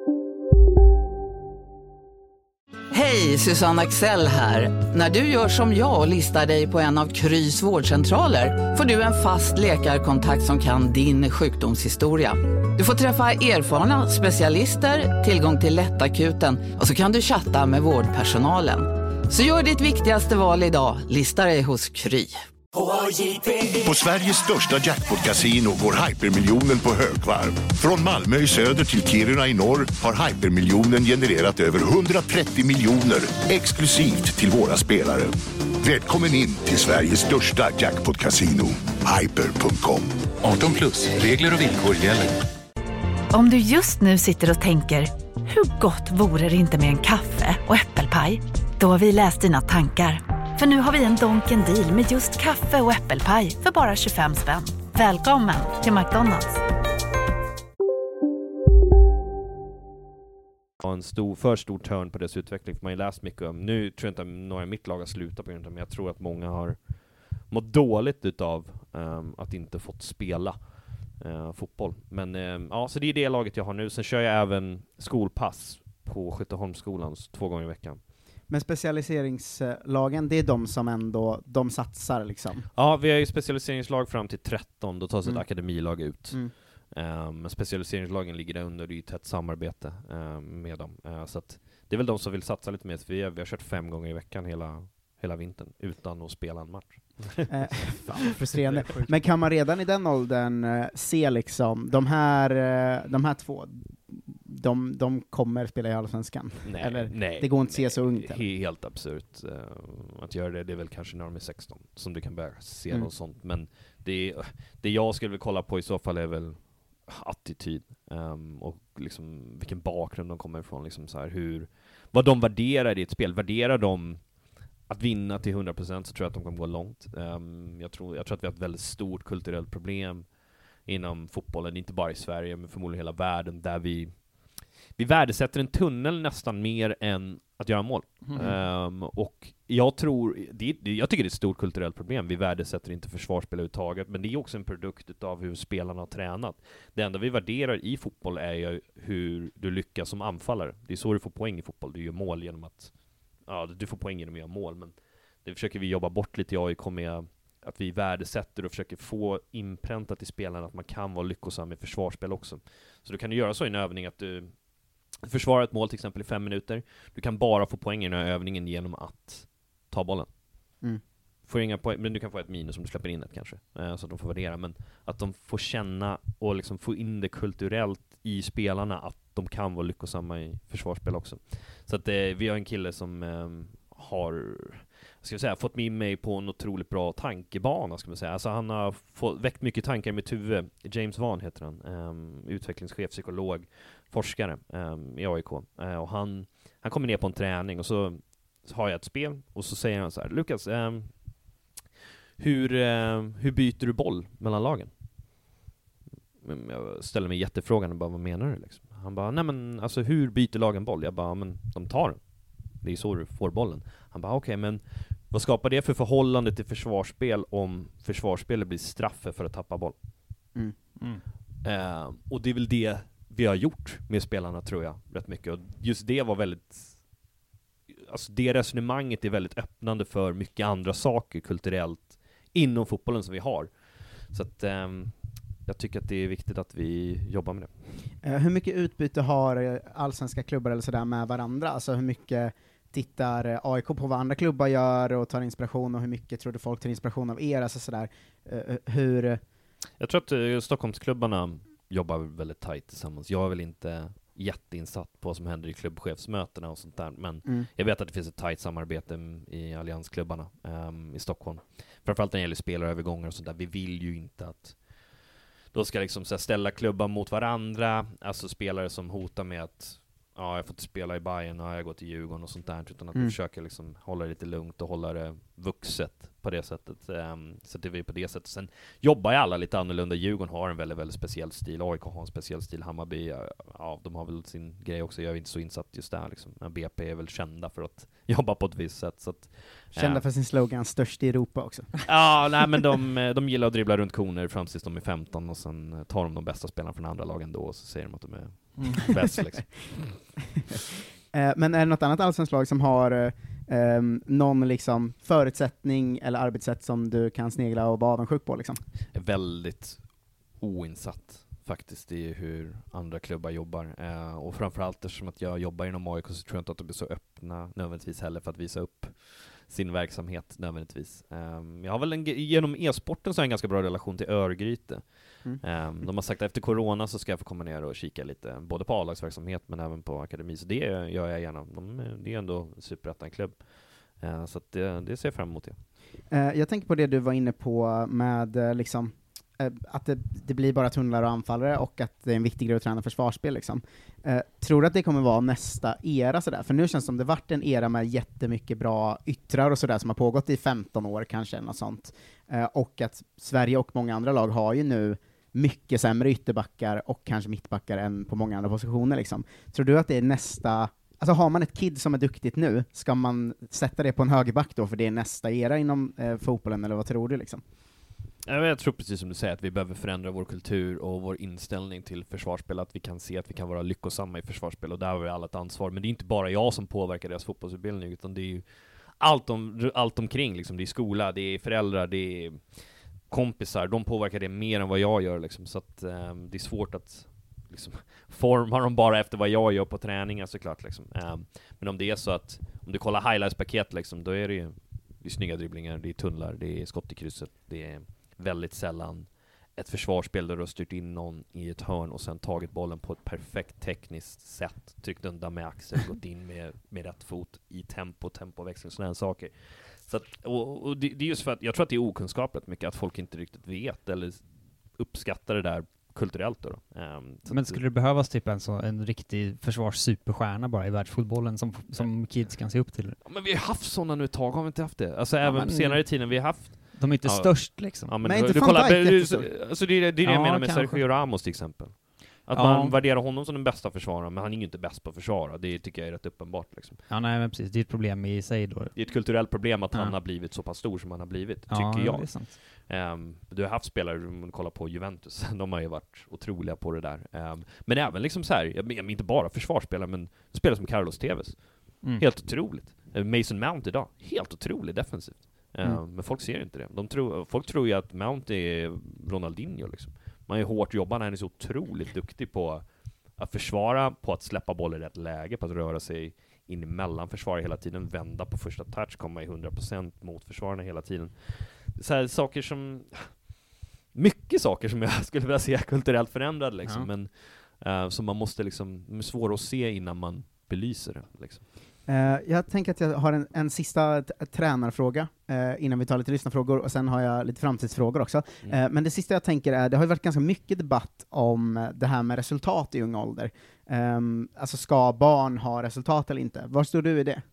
Hej, Susanne Axel här. När du gör som jag och listar dig på en av Krys vårdcentraler får du en fast läkarkontakt som kan din sjukdomshistoria. Du får träffa erfarna specialister, tillgång till lättakuten och så kan du chatta med vårdpersonalen. Så gör ditt viktigaste val idag, lista dig hos Kry.
På Sveriges största jackpot-casino går hypermiljonen på högvarv. Från Malmö i söder till Kiruna i norr har hypermiljonen genererat över hundratrettio miljoner exklusivt till våra spelare. Välkommen in till Sveriges största jackpot-casino, hyper punkt com.
arton plus, regler och villkor gäller.
Om du just nu sitter och tänker, hur gott vore det inte med en kaffe och äppelpaj? Då har vi läst dina tankar. För nu har vi en Donken deal med just kaffe och äppelpaj för bara tjugofem spänn. Välkommen till McDonald's.
En stor, för stor turn på dess utveckling, för man har läst mycket om. Nu tror jag inte att några i mitt lag har slutat på grund av, men jag tror att många har mått dåligt utav um, att inte fått spela uh, fotboll. Men um, ja, så det är det laget jag har nu. Sen kör jag även skolpass på Skytteholmsskolans två gånger i veckan.
Men specialiseringslagen, det är de som ändå, de satsar liksom?
Ja, vi har ju specialiseringslag fram till tretton, då tas mm. ett akademilag ut.
Mm.
Men um, specialiseringslagen ligger där under, det är ju tätt samarbete um, med dem. Uh, så att det är väl de som vill satsa lite mer. Vi har, vi har kört fem gånger i veckan hela, hela vintern utan att spela en match.
eh, fan, frustrerande. Men kan man redan i den åldern eh, se liksom, de här, eh, de här två, de, de kommer spela i Allsvenskan?
Nej,
eller
nej,
det går inte att
nej,
se så ungt.
He- helt absurt uh, att göra det. Det är väl kanske när de är sexton som du kan börja se mm. något sånt. Men det, det jag skulle vilja kolla på i så fall är väl attityd um, och liksom vilken bakgrund de kommer ifrån, liksom så här, hur, vad de värderar i ett spel. Värderar de att vinna till hundra procent, så tror jag att de kommer gå långt. Um, jag, tror, jag tror att vi har ett väldigt stort kulturellt problem inom fotbollen, inte bara i Sverige men förmodligen hela världen, där vi vi värdesätter en tunnel nästan mer än att göra mål. Mm. Um, och jag tror, det, det, jag tycker det är ett stort kulturellt problem. Vi värdesätter inte försvarsspel överhuvudtaget, men det är också en produkt av hur spelarna har tränat. Det enda vi värderar i fotboll är ju hur du lyckas som anfallare. Det är så du får poäng i fotboll. Du gör mål genom att, ja, du får poäng genom att göra mål, men det försöker vi jobba bort lite i A I K med, att vi värdesätter och försöker få inpräntat i spelarna att man kan vara lyckosam i försvarsspel också. Så du kan göra så i en övning att du försvara ett mål till exempel i fem minuter. Du kan bara få poäng i den här övningen genom att ta bollen.
Mm.
Får inga poäng, men du kan få ett minus om du släpper in ett kanske. Eh, så att de får värdera. Men att de får känna och liksom få in det kulturellt i spelarna att de kan vara lyckosamma i försvarsspel också. Så att eh, vi har en kille som eh, har ska jag säga, fått med mig på en otroligt bra tankebana, ska man säga. Alltså han har fått, väckt mycket tankar i mitt huvud. James Vaughn heter han, um, utvecklingschef, psykolog, forskare um, i A I K. Uh, och han, han kommer ner på en träning och så, så har jag ett spel och så säger han så här: Lukas, um, hur, uh, hur byter du boll mellan lagen? Jag ställer mig jättefrågan och bara, vad menar du liksom? Han bara, nej men alltså hur byter lagen boll? Jag bara, men de tar den. Det är så du får bollen. Han bara, okej, okay, men vad skapar det för förhållande till försvarsspel om försvarsspelet blir straffer för att tappa boll?
Mm.
Mm. Uh, och det är väl det vi har gjort med spelarna, tror jag, rätt mycket. Och just det var väldigt, alltså det resonemanget är väldigt öppnande för mycket andra saker kulturellt inom fotbollen som vi har. Så att um, jag tycker att det är viktigt att vi jobbar med det.
Uh, hur mycket utbyte har allsvenska klubbar eller sådär med varandra? Alltså hur mycket tittar A I K på vad andra klubbar gör och tar inspiration, och hur mycket tror du folk tar inspiration av er? Alltså sådär, uh, hur...
Jag tror att uh, Stockholmsklubbarna jobbar väldigt tajt tillsammans. Jag är väl inte jätteinsatt på vad som händer i klubbchefsmötena och sånt där, men mm. jag vet att det finns ett tajt samarbete i alliansklubbarna um, i Stockholm. Framförallt när det gäller spelarövergångar och sånt där. Vi vill ju inte att då ska liksom så här ställa klubbar mot varandra, alltså spelare som hotar med att ja, jag får inte spela i Bayern och jag går till Djurgården och sånt där, utan att mm. vi försöker liksom hålla det lite lugnt och hålla det vuxet på det sättet. Um, så det är vi på det sättet. Sen jobbar ju alla lite annorlunda. Djurgården har en väldigt, väldigt speciell stil. A I K har en speciell stil. Hammarby, ja, de har väl sin grej också. Jag är inte så insatt just där liksom. B P är väl kända för att jobba på ett visst sätt. Så att,
kända uh, för sin slogan, störst i Europa också.
Ja, nej, men de, de gillar att dribbla runt koner fram tills de är femton, och sen tar de de bästa spelarna från andra lagen då, och så säger de att de är mm. bäst liksom.
Men är det något annat allsvenskt lag som har um, någon liksom förutsättning eller arbetssätt som du kan snegla och vara avundsjuk på liksom?
Jag är väldigt oinsatt faktiskt i hur andra klubbar jobbar. Uh, och framförallt eftersom att jag jobbar inom A I K så tror jag inte att de är så öppna nödvändigtvis heller för att visa upp sin verksamhet nödvändigtvis. Um, jag har väl en, genom e-sporten så har jag en ganska bra relation till Örgryte. Mm. Um, de har sagt att efter corona så ska jag få komma ner och kika lite, både på A-lagsverksamhet men även på akademi. Så det gör jag gärna. De, det är ändå superettan-klubb. Uh, så att det, det ser jag fram emot det.
Uh, jag tänker på det du var inne på med uh, liksom att det, det blir bara tunnlar och anfallare, och att det är en viktig grej att träna försvarsspel liksom. Eh, tror du att det kommer vara nästa era sådär? För nu känns det som det varit en era med jättemycket bra yttrar och sådär som har pågått i femton år kanske, något sånt. Eh, och att Sverige och många andra lag har ju nu mycket sämre ytterbackar och kanske mittbackar än på många andra positioner liksom. Tror du att det är nästa... Alltså har man ett kid som är duktigt nu, ska man sätta det på en högerback då, för det är nästa era inom eh, fotbollen, eller vad tror du liksom?
Jag tror precis som du säger att vi behöver förändra vår kultur och vår inställning till försvarsspel, att vi kan se att vi kan vara lyckosamma i försvarsspel, och där har vi alla ett ansvar. Men det är inte bara jag som påverkar deras fotbollsutbildning, utan det är ju allt, om, allt omkring liksom. Det är skola, det är föräldrar, det är kompisar, de påverkar det mer än vad jag gör liksom. Så att um, det är svårt att liksom forma dem bara efter vad jag gör på träningar såklart liksom. Um, men om det är så att om du kollar highlights-paket liksom, då är det ju det är snygga dribblingar, det är tunnlar, det är skott i krysset, det är väldigt sällan ett försvarsspel där du har styrt in någon i ett hörn och sen tagit bollen på ett perfekt tekniskt sätt, tryckt undan med axel, gått in med, med rätt fot i tempo, tempoväxling, sådana här saker. Så att, och, och det, det är just för att jag tror att det är okunskapligt mycket, att folk inte riktigt vet eller uppskattar det där kulturellt då. Um,
men skulle det behövas typ en, så, en riktig försvarssuperstjärna bara i världsfotbollen som, som kids kan se upp till?
Ja, men vi har haft sådana nu ett tag, har vi inte haft det? Alltså ja, även men, senare i tiden vi har haft.
De är inte
ja.
störst liksom.
Ja, men
Nej,
du,
inte
du kollar,
Dijk,
du, alltså det är det, är det
ja,
jag menar med
kanske.
Sergio Ramos till exempel. Att
ja.
man värderar honom som den bästa försvararen, men han är ju inte bäst på att försvara. Det tycker jag är rätt uppenbart liksom.
Ja, nej men precis. Det är ett problem i sig då.
Det är ett kulturellt problem att
ja.
han har blivit så pass stor som han har blivit,
ja,
tycker jag.
Det är sant.
Um, du har haft spelare, om man kollar på Juventus, de har ju varit otroliga på det där. Um, men även liksom så här, jag menar inte bara försvarsspelare, men spelare som Carlos Tevez. Mm. Helt otroligt. Uh, Mason Mount idag, helt otroligt defensivt. Uh, mm. Men folk ser inte det. De tror, folk tror ju att Mount är Ronaldinho liksom. Man är hårt jobbande, han är så otroligt duktig på att försvara, på att släppa boll i rätt läge, på att röra sig in emellan försvara hela tiden, vända på första touch, komma i hundra procent mot försvararna hela tiden. Så här saker som mycket saker som jag skulle vilja se kulturellt förändrade liksom, ja. men uh, som man måste liksom, är svåra att se innan man belyser det liksom.
Uh, jag tänker att jag har en, en sista t- tränarfråga uh, innan vi tar lite lyssnarfrågor, och sen har jag lite framtidsfrågor också. Mm. Uh, men det sista jag tänker är, det har ju varit ganska mycket debatt om det här med resultat i ung ålder. Um, alltså ska barn ha resultat eller inte? Var står du i det?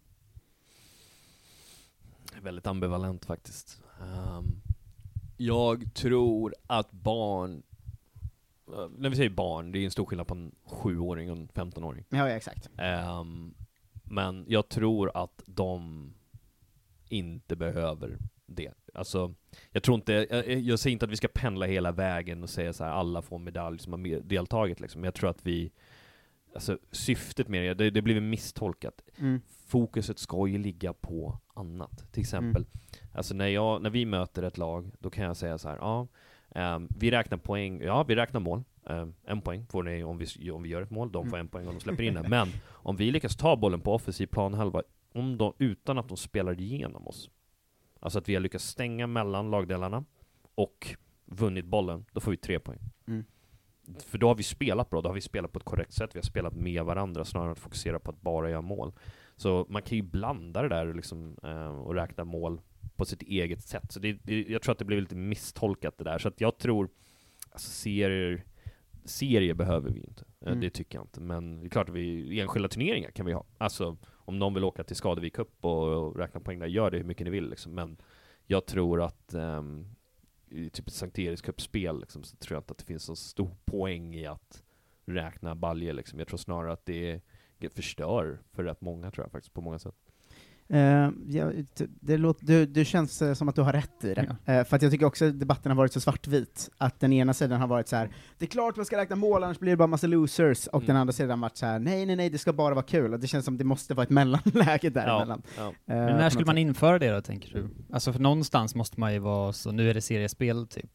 Väldigt ambivalent faktiskt. Um, jag tror att barn, uh, när vi säger barn, det är en stor skillnad på en sjuåring och en femtonåring.
Ja, ja exakt.
Um, men jag tror att de inte behöver det. Alltså, jag tror inte, jag, jag säger inte att vi ska pendla hela vägen och säga så här, alla får medalj som har deltagit liksom. Jag tror att vi, alltså syftet med det, det, det blir misstolkat. Mm. Fokuset ska ju ligga på annat. Till exempel, mm. alltså när, jag, när vi möter ett lag, då kan jag säga så här, ja, um, vi räknar poäng, ja vi räknar mål. Um, en poäng får ni om vi, om vi gör ett mål, de får mm. en poäng om de släpper in det. Men om vi lyckas ta bollen på offensiv planhalva om de, utan att de spelar igenom oss, alltså att vi har lyckats stänga mellan lagdelarna och vunnit bollen, då får vi tre poäng. Mm. För då har vi spelat bra, då har vi spelat på ett korrekt sätt, vi har spelat med varandra snarare än att fokusera på att bara göra mål. Så man kan ju blanda det där liksom, uh, och räkna mål på sitt eget sätt. Så det, det, jag tror att det blir lite misstolkat det där. Så att jag tror, alltså serier Serier behöver vi inte. Mm. Det tycker jag inte. Men det är klart att vi, enskilda turneringar kan vi ha. Alltså, om någon vill åka till Skadevik Cup och, och räkna poäng där, gör det hur mycket ni vill. Liksom. Men jag tror att um, i typ ett Sankt Eriks Cup-spel liksom, så tror jag inte att det finns så stor poäng i att räkna baljer. Liksom. Jag tror snarare att det, det förstör för rätt många, tror jag faktiskt, på många sätt.
Uh, ja, det låter, du, du känns uh, som att du har rätt i det. Ja. Uh, för att jag tycker också att debatten har varit så svartvit. Att den ena sidan har varit så här: det är klart man ska räkna mål, annars blir det bara massa losers. Och mm. den andra sidan har varit så här: nej, nej, nej, det ska bara vara kul. Och det känns som det måste vara ett mellanläge däremellan.
Ja, ja. Uh, Men när skulle man införa det då, tänker du? Alltså för någonstans måste man ju vara så, nu är det seriespel typ.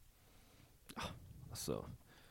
Alltså...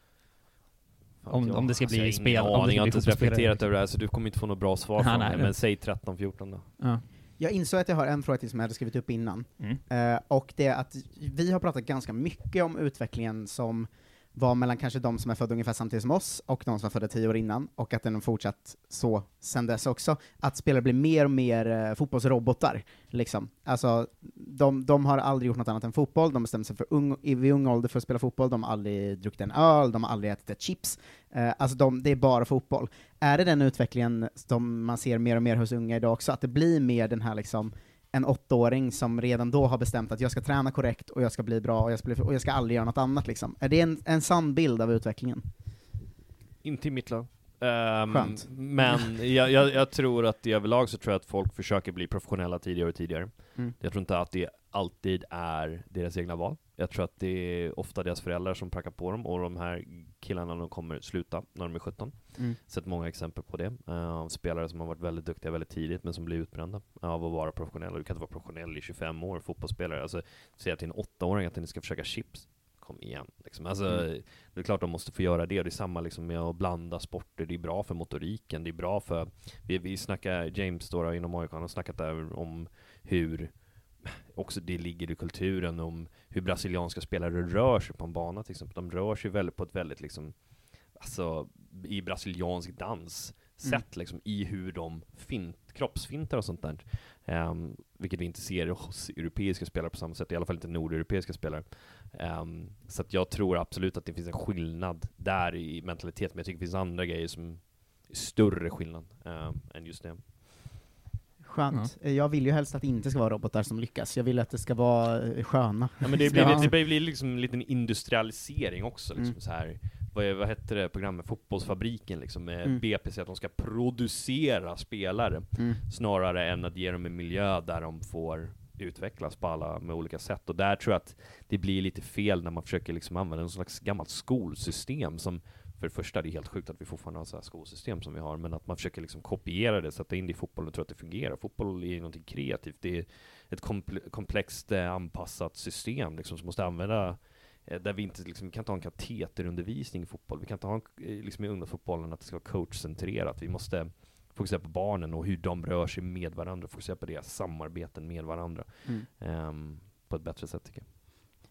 Om, om det ska bli
alltså,
spel.
Jag
har
inte ens reflekterat över det här, så du kommer inte få något bra svar från mig. Men säg tretton fjorton då.
Ja. Jag insåg att jag har en fråga till som jag hade skrivit upp innan. Mm. Uh, och det är att vi har pratat ganska mycket om utvecklingen som var mellan kanske de som är födda ungefär samtidigt som oss och de som är födda tio år innan, och att den har fortsatt så sen dess också. Att spelare blir mer och mer uh, fotbollsrobotar. Liksom. Alltså, de, de har aldrig gjort något annat än fotboll, de bestämde sig för ung, vid ung ålder för att spela fotboll, de har aldrig druckit en öl, de har aldrig ätit ett chips. Uh, alltså de, det är bara fotboll. Är det den utvecklingen som man ser mer och mer hos unga idag också, att det blir mer den här liksom, en åttaåring som redan då har bestämt att jag ska träna korrekt och jag ska bli bra och jag ska, bli, och jag ska aldrig göra något annat liksom. Är det en, en sann bild av utvecklingen?
Inte i mitt lag. Um, Skönt. Men jag, jag, jag tror att i överlag så tror jag att folk försöker bli professionella tidigare och tidigare. Mm. Jag tror inte att det alltid är deras egna val. Jag tror att det är ofta deras föräldrar som prackar på dem, och de här killarna de kommer sluta när de är sjutton. Mm. Sett många exempel på det. Uh, spelare som har varit väldigt duktiga väldigt tidigt men som blir utbrända av att vara professionella. Du kan inte vara professionell i tjugofem år, fotbollsspelare. Alltså, säga till en åttaåring att ni ska försöka chips. Kom igen. Liksom. Alltså, mm. Det är klart de måste få göra det. Det är samma liksom, med att blanda sporter. Det är bra för motoriken. Det är bra för... Vi, vi snackar, James då, inom A I K, han har snackat där om hur också det ligger i kulturen, om hur brasilianska spelare rör sig på en bana till exempel. De rör sig väldigt på ett väldigt liksom, alltså i brasiliansk dans sätt mm. liksom, i hur de fint, kroppsfintar och sånt där. Um, vilket vi inte ser hos europeiska spelare på samma sätt, i alla fall inte nordeuropeiska spelare. Um, så att jag tror absolut att det finns en skillnad där i mentalitet, men jag tycker det finns andra grejer som är större skillnad um, än just det.
Skönt. Ja. Jag vill ju helst att det inte ska vara robotar som lyckas. Jag vill att det ska vara sköna.
Ja, men det blir, ja. det blir liksom en liten industrialisering också. Liksom, mm. så här. Vad, är, vad heter det programmet? Fotbollsfabriken liksom, med mm. B P C, att de ska producera spelare mm. snarare än att ge dem en miljö där de får utvecklas på alla med olika sätt. Och där tror jag att det blir lite fel när man försöker liksom använda en slags gammalt skolsystem som, för det första, det är helt sjukt att vi fortfarande har så här skolsystem som vi har, men att man försöker liksom kopiera det, sätta in det i fotbollen och tror att det fungerar. Fotboll är någonting kreativt. Det är ett komple- komplext eh, anpassat system liksom, som måste använda eh, där vi inte liksom, vi kan inte ha en kateterundervisning i fotboll. Vi kan inte ha en, liksom i ungdomsfotbollen att det ska vara coachcentrerat. Vi måste fokusera på barnen och hur de rör sig med varandra, fokusera på deras samarbeten med varandra mm. um, på ett bättre sätt tycker jag.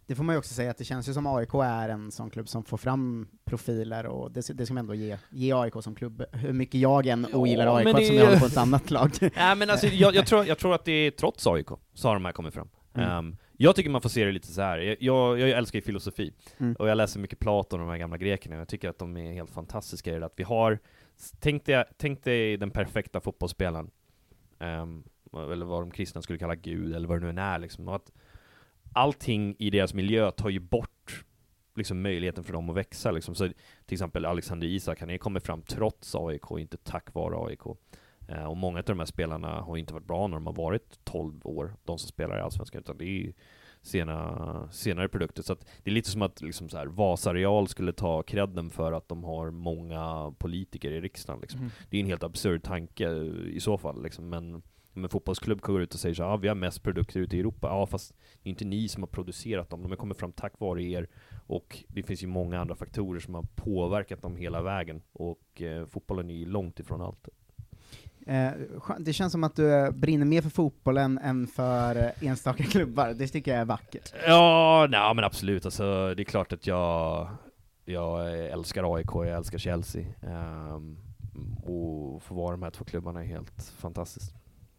det får man ju också säga att det känns ju som A I K är en sån klubb som får fram profiler, och det, det ska man ändå ge, ge A I K som klubb. Hur mycket jag än ogillar
Ja,
A I K
men det-
som jag håller på ett annat lag.
Ja, men alltså, jag, jag, tror, jag tror att det är trots A I K så har de här kommit fram.
Mm.
Um, jag tycker man får se det lite så här. Jag, jag, jag älskar ju filosofi,
Mm.
och jag läser mycket Platon och de här gamla grekerna. Jag tycker att de är helt fantastiska i det, att vi har, tänk dig, tänk dig den perfekta fotbollsspelaren, um, eller vad de kristna skulle kalla Gud, eller vad det nu än är liksom. Och att allting i deras miljö tar ju bort liksom möjligheten för dem att växa liksom. Så till exempel Alexander Isak, han är kommit fram trots A I K, inte tack vare A I K. Uh, och många av de här spelarna har inte varit bra när de har varit tolv år, de som spelar i Allsvenskan, utan det är ju sena, senare produkter. Så att det är lite som att liksom så här, Vasa Real skulle ta credden för att de har många politiker i riksdagen liksom.
Mm.
Det är en helt absurd tanke i så fall liksom. Men om en fotbollsklubb går ut och säger så här, ah, vi har mest produkter ute i Europa. Ja, fast det är inte ni som har producerat dem, de har kommit fram tack vare er, och det finns ju många andra faktorer som har påverkat dem hela vägen, och eh, fotbollen är ju långt ifrån allt.
Eh, det känns som att du brinner mer för fotbollen än för eh, enstaka klubbar. Det tycker jag är vackert.
Ja, nej, men absolut. Alltså, det är klart att jag, jag älskar A I K, jag älskar Chelsea. Um, och få vara de här två klubbarna är helt fantastiskt.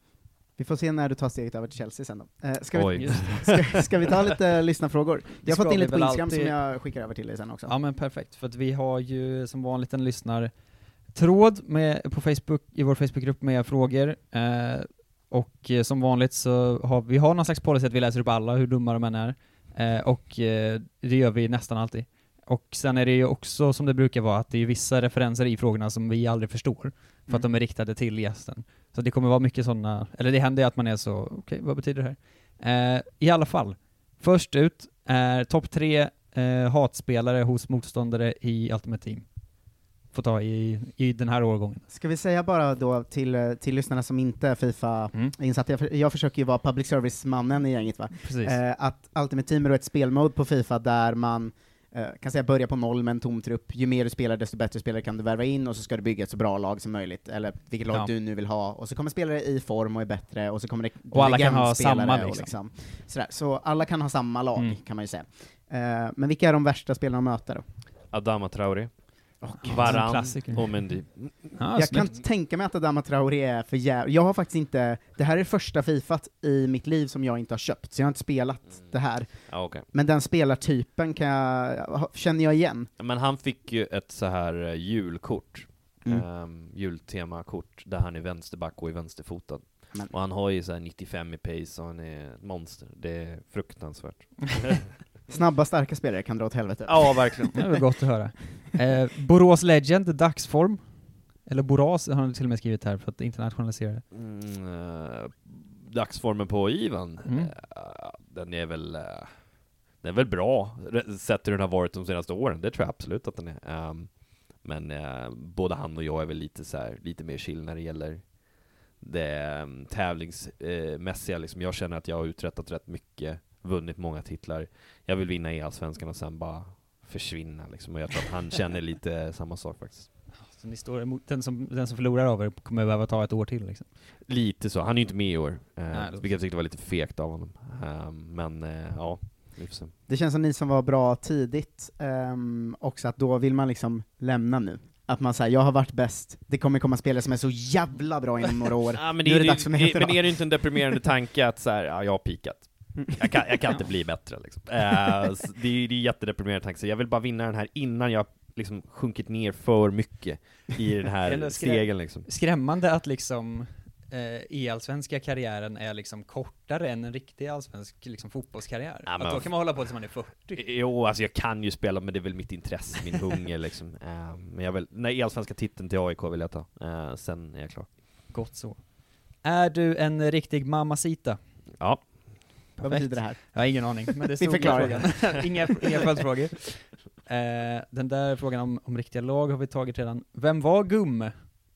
Vi får se när du tar steget över till Chelsea sen då. Eh, ska,
Oj.
vi, ska, ska vi ta lite lyssnafrågor? Jag har fått in lite på Instagram
alltid...
som jag skickar över till dig sen också.
Ja, men perfekt, för att vi har ju som vanligt en lyssnartråd med, på Facebook, i vår Facebookgrupp med frågor, eh, och eh, som vanligt så har vi har någon slags policy att vi läser upp alla, hur dumma de än är, eh, och eh, det gör vi nästan alltid. Och sen är det ju också som det brukar vara, att det är vissa referenser i frågorna som vi aldrig förstår, för
Mm.
att de är riktade till gästen. Så det kommer vara mycket sådana, eller det händer att man är så, okej, okay, vad betyder det här? Eh, I alla fall, först ut är topp tre eh, hatspelare hos motståndare i Ultimate Team. Får ta i, i den här årgången.
Ska vi säga bara då till, till lyssnarna som inte är FIFA
Mm.
insatta, jag, för, jag försöker ju vara public service-mannen i gänget, va?
Precis.
Eh, att Ultimate Team är då ett spelmode på FIFA där man eh, kan säga börja på noll med en tom trupp. Ju mer du spelar, desto bättre spelare kan du värva in, och så ska du bygga ett så bra lag som möjligt, eller vilket lag
Ja.
du nu vill ha, och så kommer spelare i form och är bättre, och så kommer det
Och alla kan ha
legendspelare
samma,
och
liksom.
liksom. Sådär. Så alla kan ha samma lag,
Mm.
kan man ju säga. Eh, men vilka är de värsta spelarna att möta då?
Adama Traoré,
en
Varane
klassiker.
och Mendy.
Ah,
jag
snyggt.
kan tänka mig att Adama Traoré är för jävla... Jag har faktiskt inte... Det här är första Fifat i mitt liv som jag inte har köpt, så jag har inte spelat
Mm.
det här.
Ja, okay.
Men den spelartypen kan jag, känner jag igen.
Men han fick ju ett så här eh, julkort,
Mm.
um, jultemakort, där han är vänsterback och är vänsterfotad.
Men.
Och han har ju så här nittiofem i pace, och han är ett monster. Det är fruktansvärt.
Snabba, starka spelare kan dra åt helvete.
Ja, verkligen.
Det var gott att höra. Eh, Borås Legend, dagsform. Eller Borås har han till och med skrivit här för att internationalisera det.
Mm, uh, dagsformen på Ivan,
Mm.
uh, den är väl uh, den är väl bra, sett hur den har varit de senaste åren. Det tror jag absolut att den är. Um, men uh, både han och jag är väl lite så här, lite mer chill när det gäller det um, tävlingsmässiga. Uh, liksom. Jag känner att jag har uträttat rätt mycket, vunnit många titlar. Jag vill vinna i Allsvenskan och sen bara försvinna. Liksom. Och jag tror att han känner lite samma sak faktiskt.
Så ni står emot, den som, den som förlorar över kommer behöva ta ett år till liksom.
Lite så. Han är ju inte med i år. Uh,
Nej,
vilket jag tyckte var lite fegt av honom. Uh, men uh, ja, vi får se.
Det känns som ni som var bra tidigt, um, också att då vill man liksom lämna nu. Att man säger, jag har varit bäst, det kommer komma spelare som är så jävla bra inom några år.
Ja, men
nu
det
är det
är,
dags för mig att
det,
dra.
men är det inte en deprimerande tanke att så här, ja, jag har pikat. Jag kan, jag kan inte bli bättre liksom. Uh, så det, är, det är jättedeprimerande tanke. Så jag vill bara vinna den här innan jag liksom sjunkit ner för mycket i den här
Eller skrä-
stegen liksom.
Skrämmande att liksom eh, e-allsvenska karriären är liksom kortare än en riktig allsvensk liksom, fotbollskarriär.
Ja, men
att då kan man hålla på tills man är fyrtio.
Jo, alltså jag kan ju spela, men det är väl mitt intresse, min hunger liksom. Uh, men jag vill, nej, allsvenska titeln till A I K vill jag ta. Uh, sen är jag klar.
Gott så. Är du en riktig mamacita?
Ja.
Vad betyder det här?
Jag har ingen aning, men det
Vi
stod
förklarar
i frågan. inga, inga följdfrågor. Eh, den där frågan om, om riktiga lag har vi tagit redan. Vem var Gumme?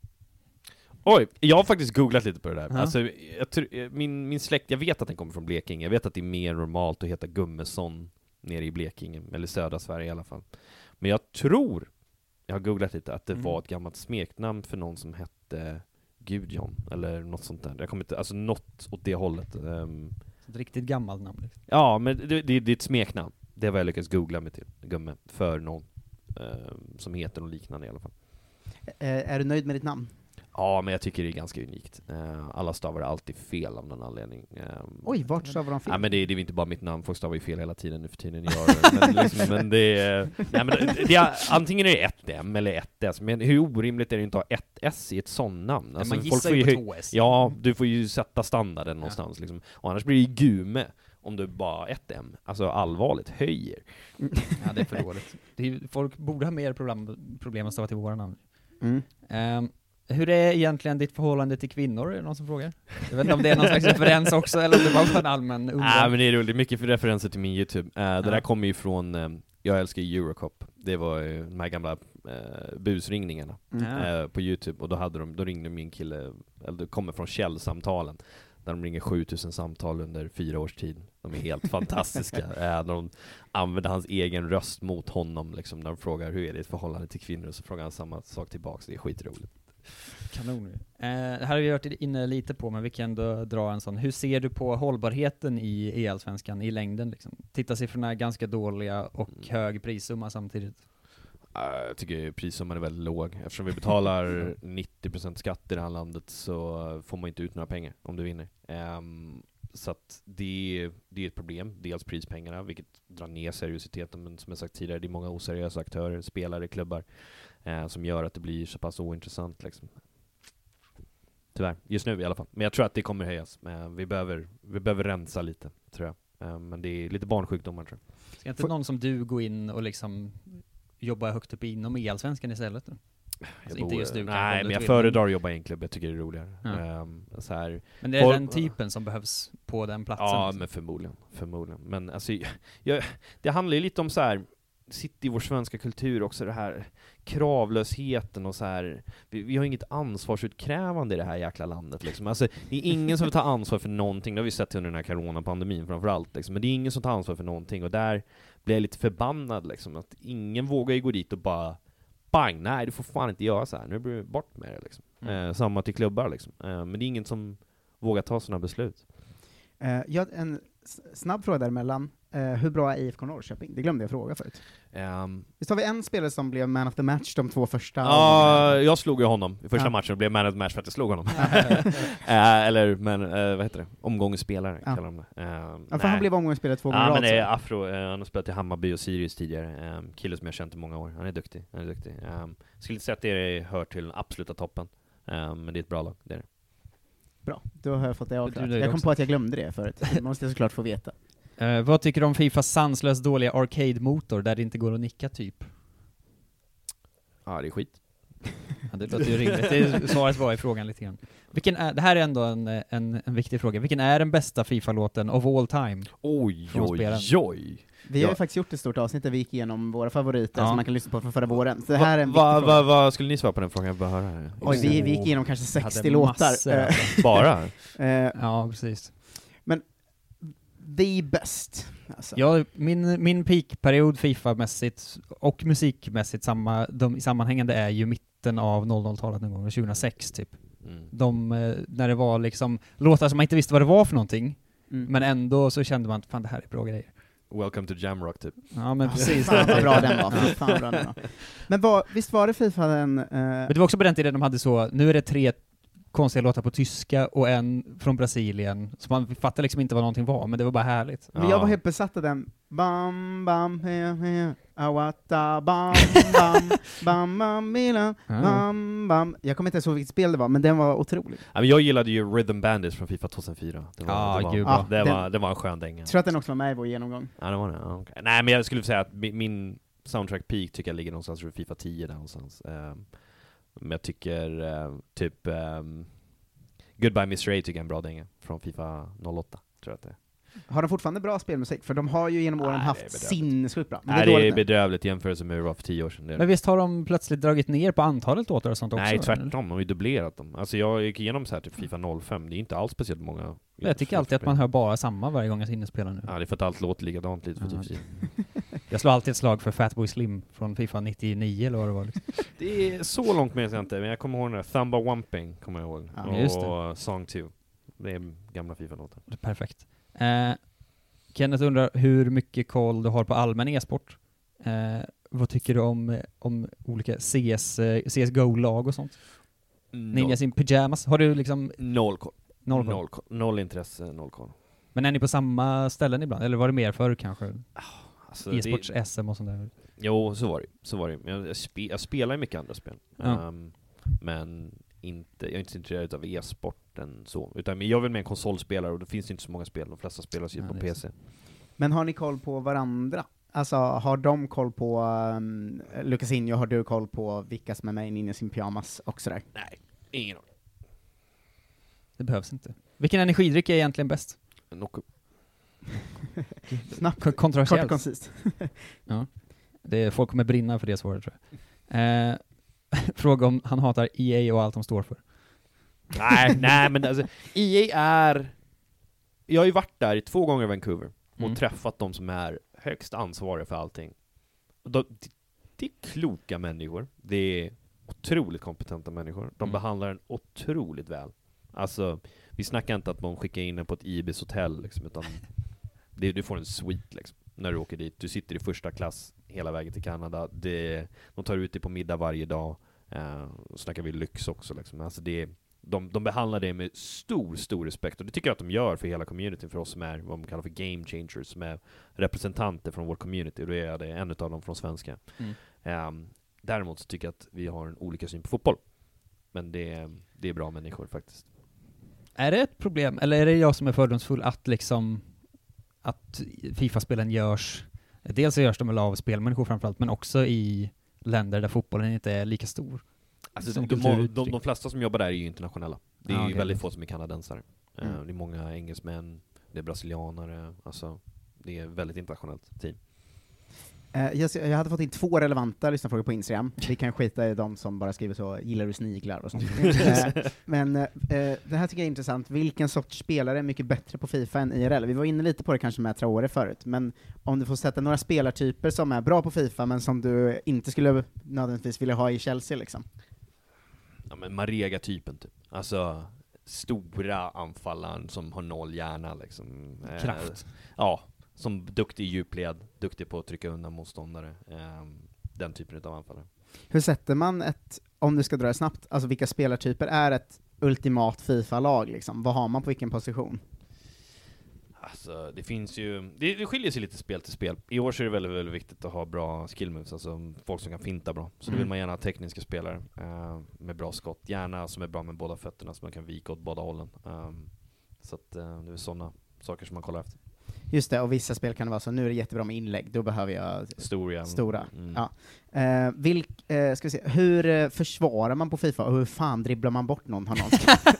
Oj, jag har faktiskt googlat lite på det där.
Ja.
Alltså, jag tror, min, min släkt, jag vet att den kommer från Blekinge. Jag vet att det är mer normalt att heta Gummesson nere i Blekinge, eller södra Sverige i alla fall. Men jag tror, jag har googlat lite, att det
Mm.
var ett gammalt smeknamn för någon som hette Gudjon, eller något sånt där. Jag kommer inte, alltså något åt det hållet. Um,
Ett riktigt gammalt namn. Liksom.
ja, men det, det, det är ett smeknamn. Det var jag lyckats googla mig till, gumme, för någon eh, som heter något liknande i alla fall.
Eh, är du nöjd med ditt namn?
Ja, men jag tycker det är ganska unikt. Uh, alla stavar alltid fel av någon anledning. Um,
Oj, vart stavar de fel?
Ja, men det, det är inte bara mitt namn, folk stavar ju fel hela tiden nu för tiden. Jag, men, liksom, men det är... Nej, men det, det är antingen är det ett M eller ett S, men hur orimligt är det inte att ha ett S i ett sånt namn?
Alltså, man
folk
gissar
får
ju
ju
på två S.
Ja, du får ju sätta standarden ja. någonstans. Liksom. Och annars blir det ju gume om du bara ett M. Alltså allvarligt, höjer.
Ja, det är för dåligt. Det är, folk borde ha mer problem, problem att stava till våra namn.
Mm.
Um, Hur är egentligen ditt förhållande till kvinnor? Är det någon som frågar? Jag vet inte om det är någon slags referens också, eller om det var en allmän undran.
Nej, men det är roligt. Mycket för referenser till min YouTube. Uh,
ja.
Det där kommer ju från, uh, jag älskar Eurocop. Det var uh, de här gamla uh, busringningarna
mm.
uh, på YouTube. Och då, hade de, då ringde min kille, eller det kommer från Källsamtalen. Där de ringer sjutusen samtal under fyra års tid. De är helt fantastiska. Uh, när de använder hans egen röst mot honom. Liksom, när de frågar hur är det ett förhållande till kvinnor. Och så frågar han samma sak tillbaka. Det är skitroligt.
Kanon. Eh, det här har vi varit inne lite på, men vi kan ändå dra en sån. Hur ser du på hållbarheten i E-allsvenskan i längden? Liksom? Tittarsiffrorna är ganska dåliga och mm. hög prissumma samtidigt.
Uh, jag tycker prissumman är väldigt låg. Eftersom vi betalar nittio procent skatt i det här landet så får man inte ut några pengar om du vinner. Um, så att det, det är ett problem. Dels prispengarna, vilket drar ner seriositeten. Men som jag sagt tidigare, det är många oseriösa aktörer, spelare, klubbar eh, som gör att det blir så pass ointressant. Liksom. Tyvärr, just nu i alla fall. Men jag tror att det kommer höjas. Eh, vi, behöver, vi behöver rensa lite, tror jag. Eh, men det är lite barnsjukdomar, tror jag.
Ska inte För... någon som du gå in och liksom jobba högt upp inom E-allsvenskan istället? Då? Alltså inte just du,
nej, men jag föredrar att jobba i en klubb. Jag tycker det är roligare. Ja. Um, så här.
Men det är Håll... den typen som behövs på den platsen?
Ja,
liksom.
men förmodligen. förmodligen. Men alltså, jag, det handlar ju lite om så här, sitt i vår svenska kultur också, det här kravlösheten och så här. Vi, vi har inget ansvarsutkrävande i det här jäkla landet. Liksom. Alltså, det är ingen som vill ta ansvar för någonting. Det har vi sett under den här coronapandemin framförallt. Liksom. Men det är ingen som tar ansvar för någonting. Och där blir jag lite förbannad. Liksom, att ingen vågar ju gå dit och bara bang, nej du får fan inte göra så här. Nu blir du bort med det liksom. Mm. Eh, samma till klubbar liksom. Eh, men det är ingen som vågar ta sådana beslut.
Eh, jag en snabb fråga däremellan. Eh, hur bra är I F K Norrköping? Det glömde jag fråga förut.
Um,
Visst har vi en spelare som blev man of the match de två första?
Ja, uh, jag slog ju honom i första
ja.
matchen och blev man of the match för att jag slog honom. uh, eller, men, uh, vad heter det? Omgångsspelare ja. kallar de det. Uh,
ja, för nej. Han blev omgångsspelare två gånger.
Ja, men det är Afro. Uh, han har spelat i Hammarby och Sirius tidigare. Um, kille som jag känt i många år. Han är duktig. Han är duktig. Um, skulle inte säga att det hör till den absoluta toppen. Um, men det är ett bra lag, det är det.
Bra, då har jag fått det avklarat. Jag kom också på att jag glömde det förut. Det måste jag såklart få veta.
Uh, vad tycker du om Fifas sanslöst dåliga arcade-motor där det inte går att nicka typ?
Ja, det är skit.
Ja, det låter ju rimligt. Det är svaret var i frågan lite grann. Vilken är, det här är ändå en, en, en viktig fråga. Vilken är den bästa FIFA-låten of all time?
Oj, oj, oj.
Vi har
ja.
ju faktiskt gjort ett stort avsnitt där vi gick igenom våra favoriter ja. som man kan lyssna på från förra våren. Så det här
va,
är en viktig
va,
fråga.
Vad va, skulle ni svara på den frågan? Jag bara höra här.
Oj, vi, vi gick igenom kanske sextio låtar.
Bara?
Ja, precis.
Men the best. Alltså.
Ja, min, min peakperiod FIFA-mässigt och musikmässigt samma, de sammanhängande är ju mitten av noll noll-talet någon gång, tjugohundrasex typ. Mm. De, när det var liksom låtar som man inte visste vad det var för någonting, mm. men ändå så kände man att fan, det här är bra grejer.
Welcome to Jamrock typ.
Ja, men precis.
Fan vad bra den var. Fan vad bra den var. Men vad, visst var det FIFA den... Uh...
Men det var också på den tiden de hade så, nu är det tre konstiga låtar på tyska och en från Brasilien, så man fattade liksom inte vad någonting var, men det var bara härligt.
Men jag var helt besatt av den. Bam, bam, he, he, awata, bam, bam, bam, bam, milan, bam, bam. Jag kommer inte ens ihåg vilket spel det var, men den var otrolig.
Ja, men jag gillade ju Rhythm Bandits från FIFA tjugohundrafyra. Det var,
ah,
det var,
gud,
ja, det, den, var, det var en skön dänga.
Jag tror att den också var med i vår genomgång.
Ja, det var det. Okay. Nej, men jag skulle säga att min soundtrack peak tycker jag ligger någonstans för FIFA tio där någonstans. Um, men jag tycker uh, typ um, Goodbye Miss Ray tycker jag är en bra dänga från FIFA noll åtta, tror jag att det är.
Har de fortfarande bra spelmusik? För de har ju genom åren Nej, haft sinnessjukt bra.
Men Nej, det är, det är bedrövligt jämfört med hur det var för tio år sedan. Det
men visst har de plötsligt dragit ner på antalet låtar och sånt också?
Nej, tvärtom. De har ju dubblerat dem. Alltså jag gick igenom så här till FIFA noll fem. Det är inte alls speciellt många.
Jag tycker alltid att man hör bara samma varje gång jag innespelar nu.
Ja, det är för att allt låter likadant lite för
ja.
typ.
Jag slår alltid ett slag för Fatboy Slim från FIFA nittionio eller vad det var. Liksom.
Det är så långt med jag inte, men jag kommer ihåg den där Thumba Wumping, kommer jag ihåg.
Ja,
och Song två. Det är gamla FIFA-låtar.
Perfekt. Eh, Kenneth undrar hur mycket koll du har på allmän e-sport. Eh, vad tycker du om, om olika C S, C S G O-lag och sånt?
Noll.
Ninjas in pyjamas. Har du liksom...
Noll koll.
Noll, koll.
Noll, koll. Noll intresse, noll koll.
Men är ni på samma ställen ibland? Eller var det mer förr kanske?
Alltså,
E-sports S M och sånt där.
Jo, så var det. Så var det. Jag, jag, spe, jag spelar ju mycket andra spel.
Ja.
Um, men inte, jag är inte så intresserad av e-sporten så. Utan jag är väl mer en konsolspelare och det finns inte så många spel. De flesta spelar ju
Ja,
på
det är
P
så.
C.
Men har ni koll på varandra? Alltså, har de koll på um, Lucasinho, har du koll på vilka som är med i Ninjas in pyjamas och sådär?
Nej, ingen aning.
Det behövs inte. Vilken energidryck är egentligen bäst?
Nocco.
Snabbt,
K- kontroversiellt.
kort och koncist.
Ja. Det är, folk kommer brinna för det svaret, tror jag. Eh, fråga om han hatar E A och allt de står för.
Nej, nej men alltså, E A är... Jag har ju varit där två gånger i Vancouver och
Mm.
träffat de som är högst ansvariga för allting. Och de, det, det är kloka människor. Det är otroligt kompetenta människor. De
Mm.
behandlar en otroligt väl. Alltså, vi snackar inte att någon skickar in en på ett Ibis hotell liksom, utan det, du får en suite liksom, när du åker dit. Du sitter i första klass hela vägen till Kanada. Det, de tar ut dig på middag varje dag. Eh, och snackar vi lyx också liksom. Alltså det, de, de behandlar det med stor, stor respekt. Och det tycker jag att de gör för hela communityn, för oss som är vad man kallar för game changers, som är representanter från vår community. Och då är det en av dem från svenska.
Mm.
Eh, däremot så tycker jag att vi har en olika syn på fotboll. Men det, det är bra människor faktiskt.
Är det ett problem, eller är det jag som är fördomsfull att liksom att FIFA-spelen görs, dels så görs de väl av spelmänniskor framförallt, men också i länder där fotbollen inte är lika stor?
Alltså,
Som
de, de,
kulturuttryck.
de, de flesta som jobbar där är ju internationella. Det är
Ah,
ju
okay.
väldigt få som är kanadensare.
Mm.
Uh, det är många engelsmän, det är brasilianare, alltså det är ett väldigt internationellt team.
Eh, jag, jag hade fått in två relevanta lyssnarfrågor på Instagram. Vi kan skita i de som bara skriver så, gillar du sniglar och sånt. eh, men eh, det här tycker jag är intressant. Vilken sorts spelare är mycket bättre på FIFA än I R L? Vi var inne lite på det kanske med Traore förut, men om du får sätta några spelartyper som är bra på FIFA, men som du inte skulle nödvändigtvis vilja ha i Chelsea liksom.
Ja, men Marega-typen typ. Alltså stora anfallaren som har noll hjärna liksom. Eh,
Kraft.
Ja, som duktig i djupled, duktig på att trycka undan motståndare. Eh, den typen av anfallare.
Hur sätter man ett, om du ska dra det snabbt, alltså vilka spelartyper är ett ultimat FIFA-lag liksom? Vad har man på vilken position?
Alltså, det finns ju... Det, det skiljer sig lite spel till spel. I år så är det väldigt, väldigt viktigt att ha bra skill moves, alltså folk som kan finta bra. Så
Mm.
då vill man gärna ha tekniska spelare eh, med bra skott. Gärna som är bra med båda fötterna, så man kan vika åt båda hållen. Um, så att eh, det är sådana saker som man kollar efter.
Just det, och vissa spel kan det vara så, nu är det jättebra med inlägg, då behöver jag
Stora.
stora.
Mm.
Ja. Eh, vilk, eh, ska vi se, hur eh, försvarar man på FIFA, och hur fan dribblar man bort någon? Har någon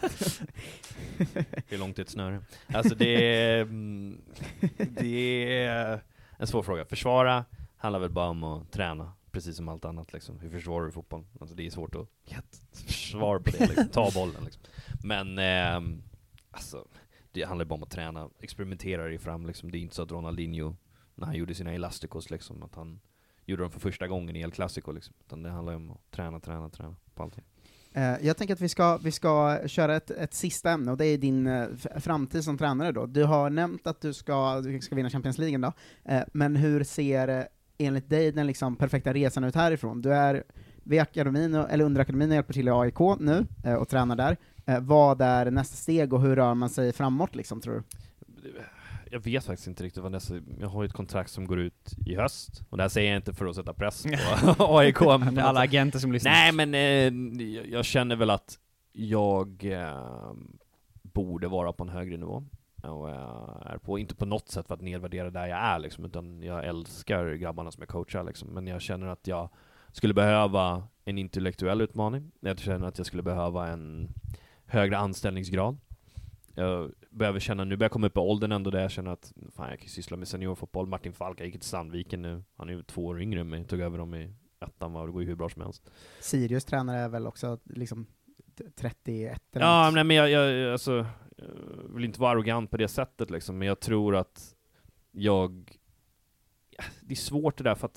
Hur långt är ett snöre? Alltså det är, mm, det är en svår fråga. Försvara handlar väl bara om att träna, precis som allt annat liksom. Hur försvarar du fotboll? Alltså det är svårt att ge ett försvar på det, liksom. Ta bollen liksom. Men eh, alltså det handlar bara om att träna, experimentera dig fram liksom. Det är inte så att Ronaldinho, när han gjorde sina Elasticos liksom, att han gjorde dem för första gången i El Clasico liksom. Utan det handlar om att träna, träna, träna på allting.
Eh, jag tänker att vi ska, vi ska köra ett, ett sista ämne, och det är din eh, f- framtid som tränare då. Du har nämnt att du ska, du ska vinna Champions League då, eh, men hur ser eh, enligt dig den liksom perfekta resan ut härifrån? Du är vid akademin, och- eller under akademin och hjälper till i A I K nu, eh, och tränar där. Eh, vad är nästa steg, och hur rör man sig framåt liksom, tror du?
Jag vet faktiskt inte riktigt vad nästa... Jag har ju ett kontrakt som går ut i höst. Och det här säger jag inte för att sätta press på A I K.
Det är alla agenter som lyssnar.
Nej, men eh, jag- jag känner väl att jag eh, borde vara på en högre nivå. Och jag är på, inte på något sätt för att nedvärdera där jag är liksom, utan jag älskar grabbarna som jag coachar liksom. Men jag känner att jag skulle behöva en intellektuell utmaning. Jag känner att jag skulle behöva en högre anställningsgrad. Jag behöver känna, nu börjar jag komma upp i åldern ändå, där jag känner att fan, jag kan syssla med seniorfotboll. Martin Falk, jag gick till Sandviken nu. Han är ju två år yngre än mig. Tog över dem i ettan, var det går ju hur bra som helst.
Sirius tränare är väl också liksom t- trettioett eller
Ja,
något.
men, men jag, jag, alltså, jag vill inte vara arrogant på det sättet liksom, men jag tror att jag... Det är svårt det där, för att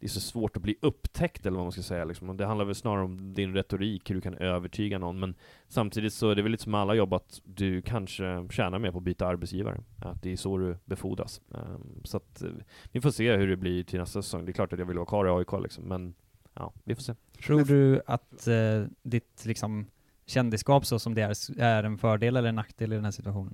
det är så svårt att bli upptäckt eller vad man ska säga liksom. Och det handlar väl snarare om din retorik, hur du kan övertyga någon, men samtidigt så är det väl lite som alla jobb att du kanske tjänar mer på att byta arbetsgivare, att det är så du befordras. Um, så att uh, vi får se hur det blir till nästa säsong. Det är klart att jag vill vara kvar i A I K liksom, men ja, vi får se.
Tror du att uh, ditt liksom kändisskap så som det är, är en fördel eller en nackdel i den här situationen?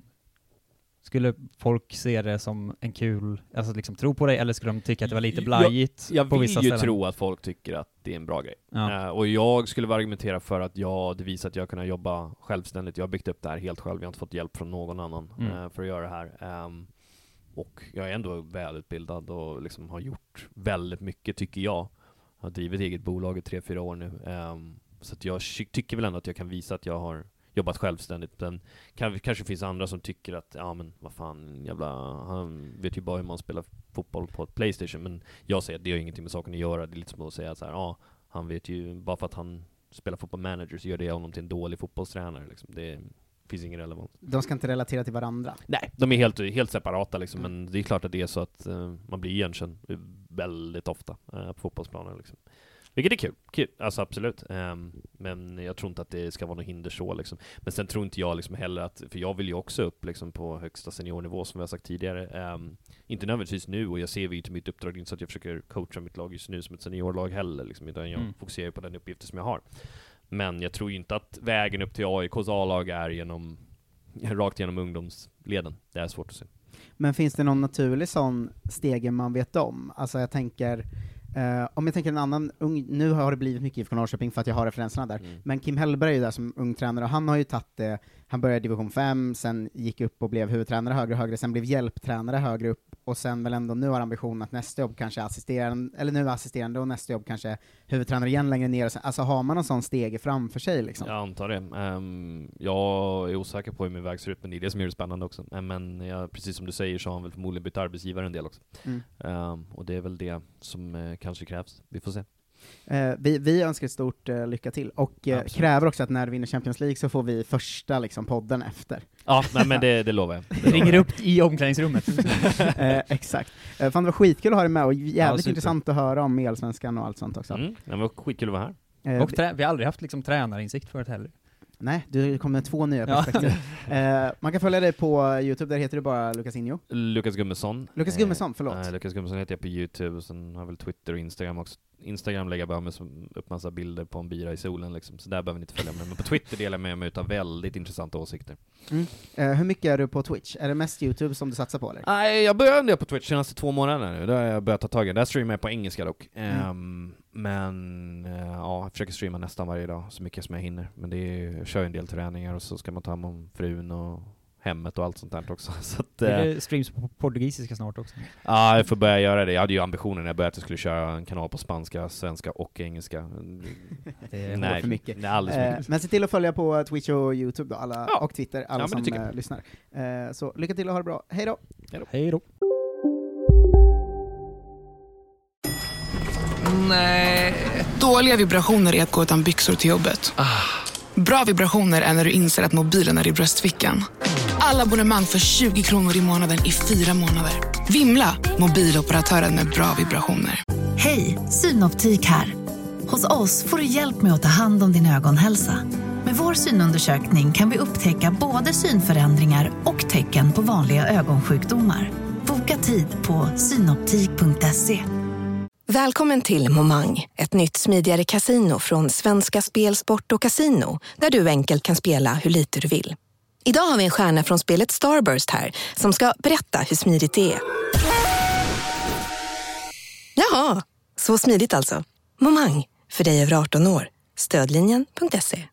Skulle folk se det som en kul, alltså liksom tro på dig, eller skulle de tycka att det var lite blajigt?
Jag, jag
på
vill
vissa
ju
ställen?
tro att folk tycker att det är en bra grej.
Ja.
Uh, och jag skulle argumentera för att jag, det visar att jag kan jobba självständigt. Jag har byggt upp det här helt själv. Jag har inte fått hjälp från någon annan mm. uh, för att göra det här. Um, och jag är ändå välutbildad och liksom har gjort väldigt mycket, tycker jag. Jag har drivit eget bolag i tre, fyra år nu. Um, så att jag tycker väl ändå att jag kan visa att jag har jobbat självständigt. Men kan, kanske finns andra som tycker att ja men vad fan, jävla, han vet ju bara hur man spelar fotboll på ett PlayStation. Men jag säger att det har ingenting med saken att göra. Det är lite som att säga så här, ja, han vet ju, bara för att han spelar fotboll manager så gör det honom till en dålig fotbollstränare liksom. Det finns ingen relevans.
De ska inte relatera till varandra.
Nej, de är helt, helt separata liksom. Men det är klart att det är så att uh, man blir igenkänd väldigt ofta uh, på fotbollsplanen liksom. Vilket är kul, kul. Alltså absolut. Um, men jag tror inte att det ska vara något hinder så liksom. Men sen tror inte jag liksom heller att, för jag vill ju också upp liksom på högsta seniornivå som jag sagt tidigare. Um, inte nödvändigtvis nu, och jag ser ju till mitt uppdrag inte så att jag försöker coacha mitt lag just nu som ett seniorlag heller liksom, utan jag mm. fokuserar på den uppgiften som jag har. Men jag tror inte att vägen upp till A I K:s A-lag är genom, rakt genom ungdomsleden. Det är svårt att se.
Men finns det någon naturlig sån steg man vet om? Alltså jag tänker Uh, om jag tänker en annan ung, nu har det blivit mycket I F K Norrköping för att jag har referenserna där, mm. men Kim Hellberg är ju där som ung tränare och han har ju tagit det, han började i division fem, sen gick upp och blev huvudtränare högre och högre, sen blev hjälptränare högre upp och sen väl ändå nu har ambitionen att nästa jobb kanske är assisterande, eller nu assisterande och nästa jobb kanske tränare igen längre ner, och sen, alltså har man någon sån steg framför sig liksom?
Jag antar det. Um, jag är osäker på hur min väg ser ut, men det är det som gör det spännande också. Um, men jag, precis som du säger så har han väl förmodligen bytt arbetsgivare en del också. Mm. Um, och det är väl det som uh, kanske krävs. Vi får se.
Uh, vi, vi önskar ett stort uh, lycka till och uh, kräver också att när du vinner Champions League så får vi första liksom, podden efter.
Ja, nej, men det, det lovar jag. Det
lovar ringer jag. Upp i omklädningsrummet.
uh, exakt. Uh, fan, det var skitkul att ha dig med och jävligt ja, intressant att höra om Elsvenskan och allt sånt också.
Mm, det var skitkul att vara här.
Uh, och trä- vi har aldrig haft liksom, tränarinsikt förut heller.
Nej, du kom med två nya perspektiv. Ja. uh, man kan följa dig på YouTube, där heter du bara Lukasinho.
Lukas Gummesson.
Lukas Gummesson, förlåt.
Uh, Lukas Gummesson heter jag på YouTube, och sen har jag väl Twitter och Instagram också. Instagram lägger jag bara med upp massa bilder på en bira i solen liksom, så där behöver ni inte följa med. Men på Twitter delar jag med mig av väldigt intressanta åsikter.
Mm. Uh, hur mycket är du på Twitch? Är det mest YouTube som du satsar på eller?
Nej, jag började ändå på Twitch de senaste två månaderna nu. Där har jag börjat ta tag i. Där streamar jag på engelska dock. Mm. Um, men uh, ja, jag försöker streama nästan varje dag så mycket som jag hinner. Men det är, jag kör en del träningar och så ska man ta hand om frun och hemmet och allt sånt där också. Så att,
är det streams på portugisiska snart också?
Ja, jag får börja göra det. Jag hade ju ambitionen när jag började att jag skulle köra en kanal på spanska, svenska och engelska.
Det är nej, för mycket.
Nej, alldeles för mycket.
Eh, men se till att följa på Twitch och YouTube då, alla,
ja.
och Twitter, alla
ja,
som eh, lyssnar. Eh, så lycka till och ha det bra. Hej då!
Hej då!
Nej. Dåliga vibrationer är att gå utan byxor till jobbet. Ah. Bra vibrationer är när du inser att mobilen är i bröstfickan. Alla abonnemang för tjugo kronor i månaden i fyra månader. Vimla, mobiloperatören med bra vibrationer.
Hej, Synoptik här. Hos oss får du hjälp med att ta hand om din ögonhälsa. Med vår synundersökning kan vi upptäcka både synförändringar och tecken på vanliga ögonsjukdomar. Boka tid på synoptik punkt se.
Välkommen till Momang, ett nytt smidigare kasino från Svenska Spel, Sport och Casino, där du enkelt kan spela hur lite du vill. Idag har vi en stjärna från spelet Starburst här, som ska berätta hur smidigt det är. Jaha, så smidigt alltså. Momang, för dig över arton år. Stödlinjen punkt se.